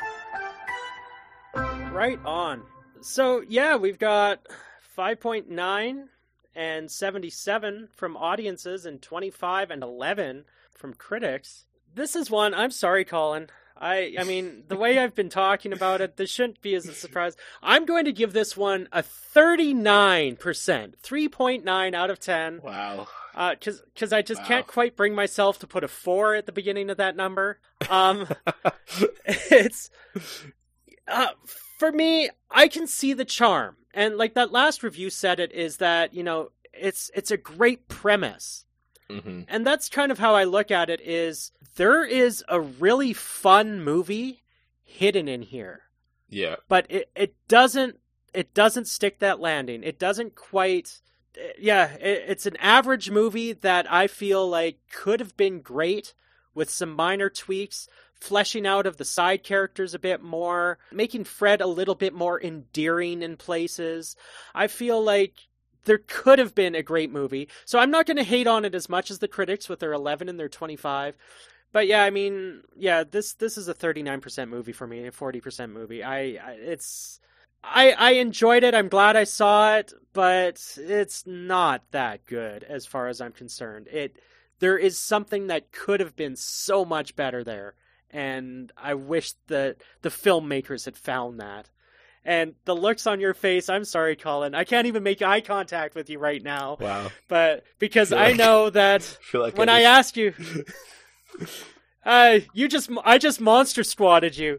Right on. So, yeah, we've got five point nine and seventy-seven from audiences and twenty-five and eleven from critics. This is one, I'm sorry, Colin. I I mean, the way I've been talking about it, this shouldn't be as a surprise. I'm going to give this one a thirty-nine percent. three point nine out of ten. Wow. Uh, cause, cause I just wow. can't quite bring myself to put a four at the beginning of that number. Um, it's, uh, for me, I can see the charm. And like that last review said it, is that, you know, it's, it's a great premise. Mm-hmm. And that's kind of how I look at it, is there is a really fun movie hidden in here. Yeah. But it, it doesn't it doesn't stick that landing. It doesn't quite yeah, it, it's an average movie that I feel like could have been great with some minor tweaks, fleshing out of the side characters a bit more, making Fred a little bit more endearing in places. I feel like there could have been a great movie. So I'm not going to hate on it as much as the critics with their eleven and their twenty-five. But yeah, I mean, yeah, this this is a thirty-nine percent movie for me, a forty percent movie. I, I it's I I enjoyed it. I'm glad I saw it, but it's not that good as far as I'm concerned. It there is something that could have been so much better there, and I wish that the filmmakers had found that. And the looks on your face, I'm sorry, Colin, I can't even make eye contact with you right now. Wow. But because I, like, know that I feel like when I, I just... ask you, uh, you just, I just monster squatted you.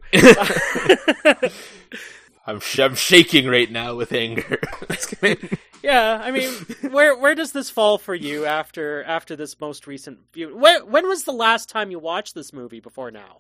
I'm, sh- I'm shaking right now with anger. Yeah, I mean, where where does this fall for you after after this most recent view? When, when was the last time you watched this movie before now?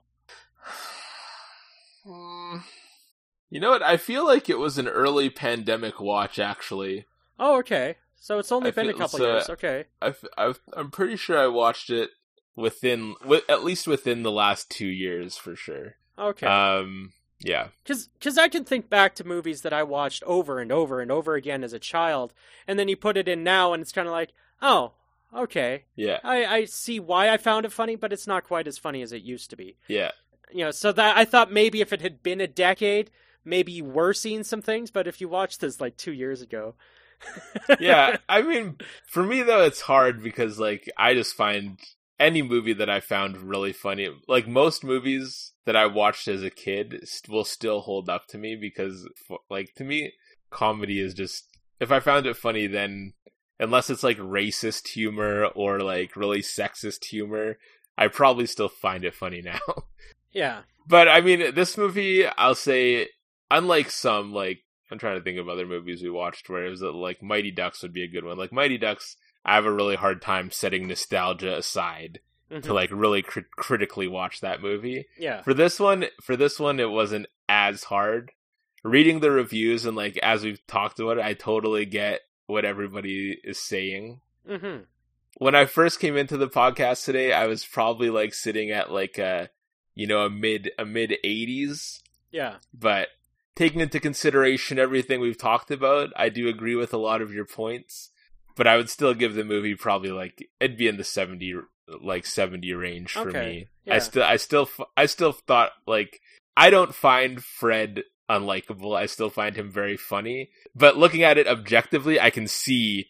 You know what? I feel like it was an early pandemic watch, actually. Oh, okay. So it's only I been a feel- couple so years. Okay. I've, I've, I'm pretty sure I watched it within, with, at least within the last two years, for sure. Okay. Um, yeah. Because I can think back to movies that I watched over and over and over again as a child, and then you put it in now, and it's kind of like, oh, okay. Yeah. I, I see why I found it funny, but it's not quite as funny as it used to be. Yeah. You know, so that I thought maybe if it had been a decade, maybe you were seeing some things, but if you watched this like two years ago. Yeah, I mean, for me though, it's hard because like I just find any movie that I found really funny, like most movies that I watched as a kid will still hold up to me because like to me, comedy is just, if I found it funny, then unless it's like racist humor or like really sexist humor, I probably still find it funny now. Yeah. But I mean, this movie, I'll say, unlike some, like, I'm trying to think of other movies we watched where it was like Mighty Ducks would be a good one. Like Mighty Ducks, I have a really hard time setting nostalgia aside mm-hmm. to like really cr- critically watch that movie. Yeah. For this one, for this one, it wasn't as hard. Reading the reviews and like as we've talked about it, I totally get what everybody is saying. Mm-hmm. When I first came into the podcast today, I was probably like sitting at like a, you know, a mid a mid eighties. Yeah. But taking into consideration everything we've talked about, I do agree with a lot of your points, but I would still give the movie probably like, it'd be in the seventy, like seventy range for okay. me. Yeah. I still, I still, I still thought like, I don't find Fred unlikable. I still find him very funny, but looking at it objectively, I can see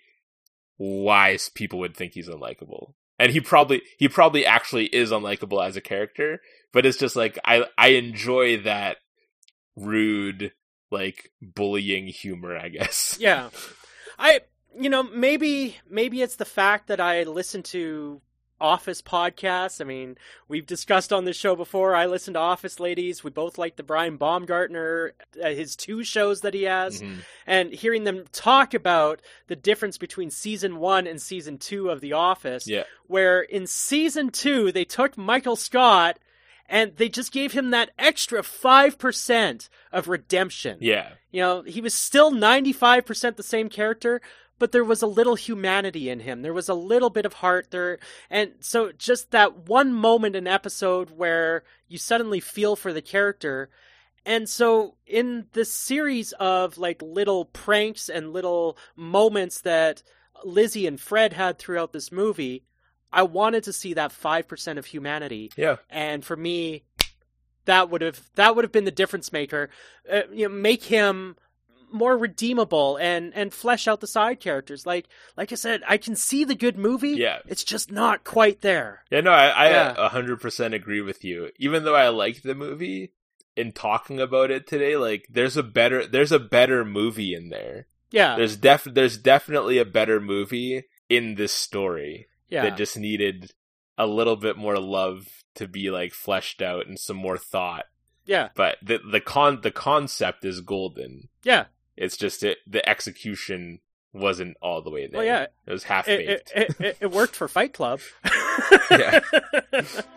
why people would think he's unlikable. And he probably, he probably actually is unlikable as a character, but it's just like, I, I enjoy that rude, like, bullying humor, I guess. Yeah. I, you know, maybe, maybe it's the fact that I listen to Office podcasts. I mean, we've discussed on this show before, I listen to Office Ladies. We both like the Brian Baumgartner, uh, his two shows that he has. Mm-hmm. And hearing them talk about the difference between season one and season two of The Office, yeah. where in season two, they took Michael Scott and they just gave him that extra five percent of redemption. Yeah. You know, he was still ninety-five percent the same character, but there was a little humanity in him. There was a little bit of heart there. And so just that one moment in episode where you suddenly feel for the character. And so in this series of like little pranks and little moments that Lizzie and Fred had throughout this movie, I wanted to see that five percent of humanity. Yeah. And for me, that would have that would have been the difference maker. Uh, you know, make him more redeemable and, and flesh out the side characters. Like like I said, I can see the good movie. Yeah. It's just not quite there. Yeah, no, I, I yeah. one hundred percent agree with you. Even though I liked the movie, in talking about it today, like, there's a better there's a better movie in there. Yeah. There's def there's definitely a better movie in this story. Yeah. That just needed a little bit more love to be like fleshed out and some more thought. Yeah. But the the con the concept is golden. Yeah. It's just it the execution wasn't all the way there. Well, yeah. It was half baked. baked. It, it, it, it worked for Fight Club. Yeah.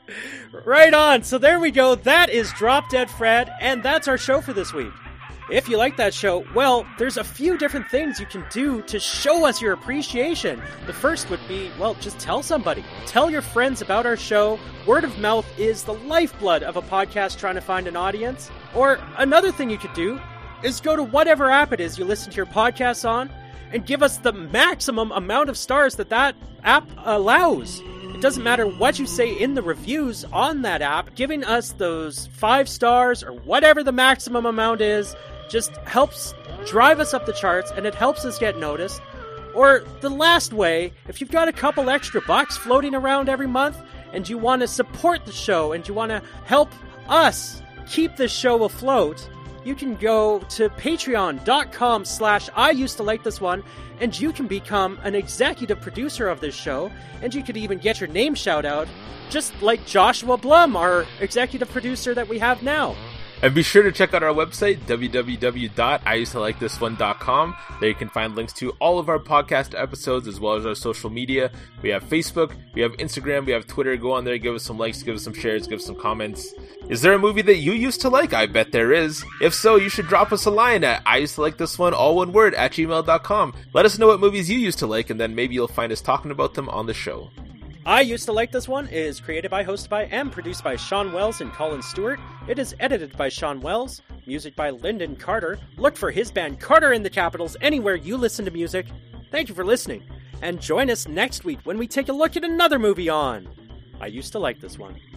Right on. So there we go. That is Drop Dead Fred, and that's our show for this week. If you like that show, well, there's a few different things you can do to show us your appreciation. The first would be, well, just tell somebody. Tell your friends about our show. Word of mouth is the lifeblood of a podcast trying to find an audience. Or another thing you could do is go to whatever app it is you listen to your podcasts on and give us the maximum amount of stars that that app allows. It doesn't matter what you say in the reviews on that app. Giving us those five stars or whatever the maximum amount is just helps drive us up the charts, and it helps us get noticed. Or the last way, if you've got a couple extra bucks floating around every month and you want to support the show and you want to help us keep this show afloat, you can go to patreon.com slash I used to like this one, and you can become an executive producer of this show, and you could even get your name shout out, just like Joshua Blum, our executive producer that we have now. And be sure to check out our website, w w w dot i used to like this one dot com. There you can find links to all of our podcast episodes as well as our social media. We have Facebook, we have Instagram, we have Twitter. Go on there, give us some likes, give us some shares, give us some comments. Is there a movie that you used to like? I bet there is. If so, you should drop us a line at I used to like this one, all one word, at gmail dot com. Let us know what movies you used to like, and then maybe you'll find us talking about them on the show. I Used to Like This One is created by, hosted by, and produced by Sean Wells and Colin Stewart. It is edited by Sean Wells. Music by Lyndon Carter. Look for his band Carter in the Capitals anywhere you listen to music. Thank you for listening. And join us next week when we take a look at another movie on I Used to Like This One.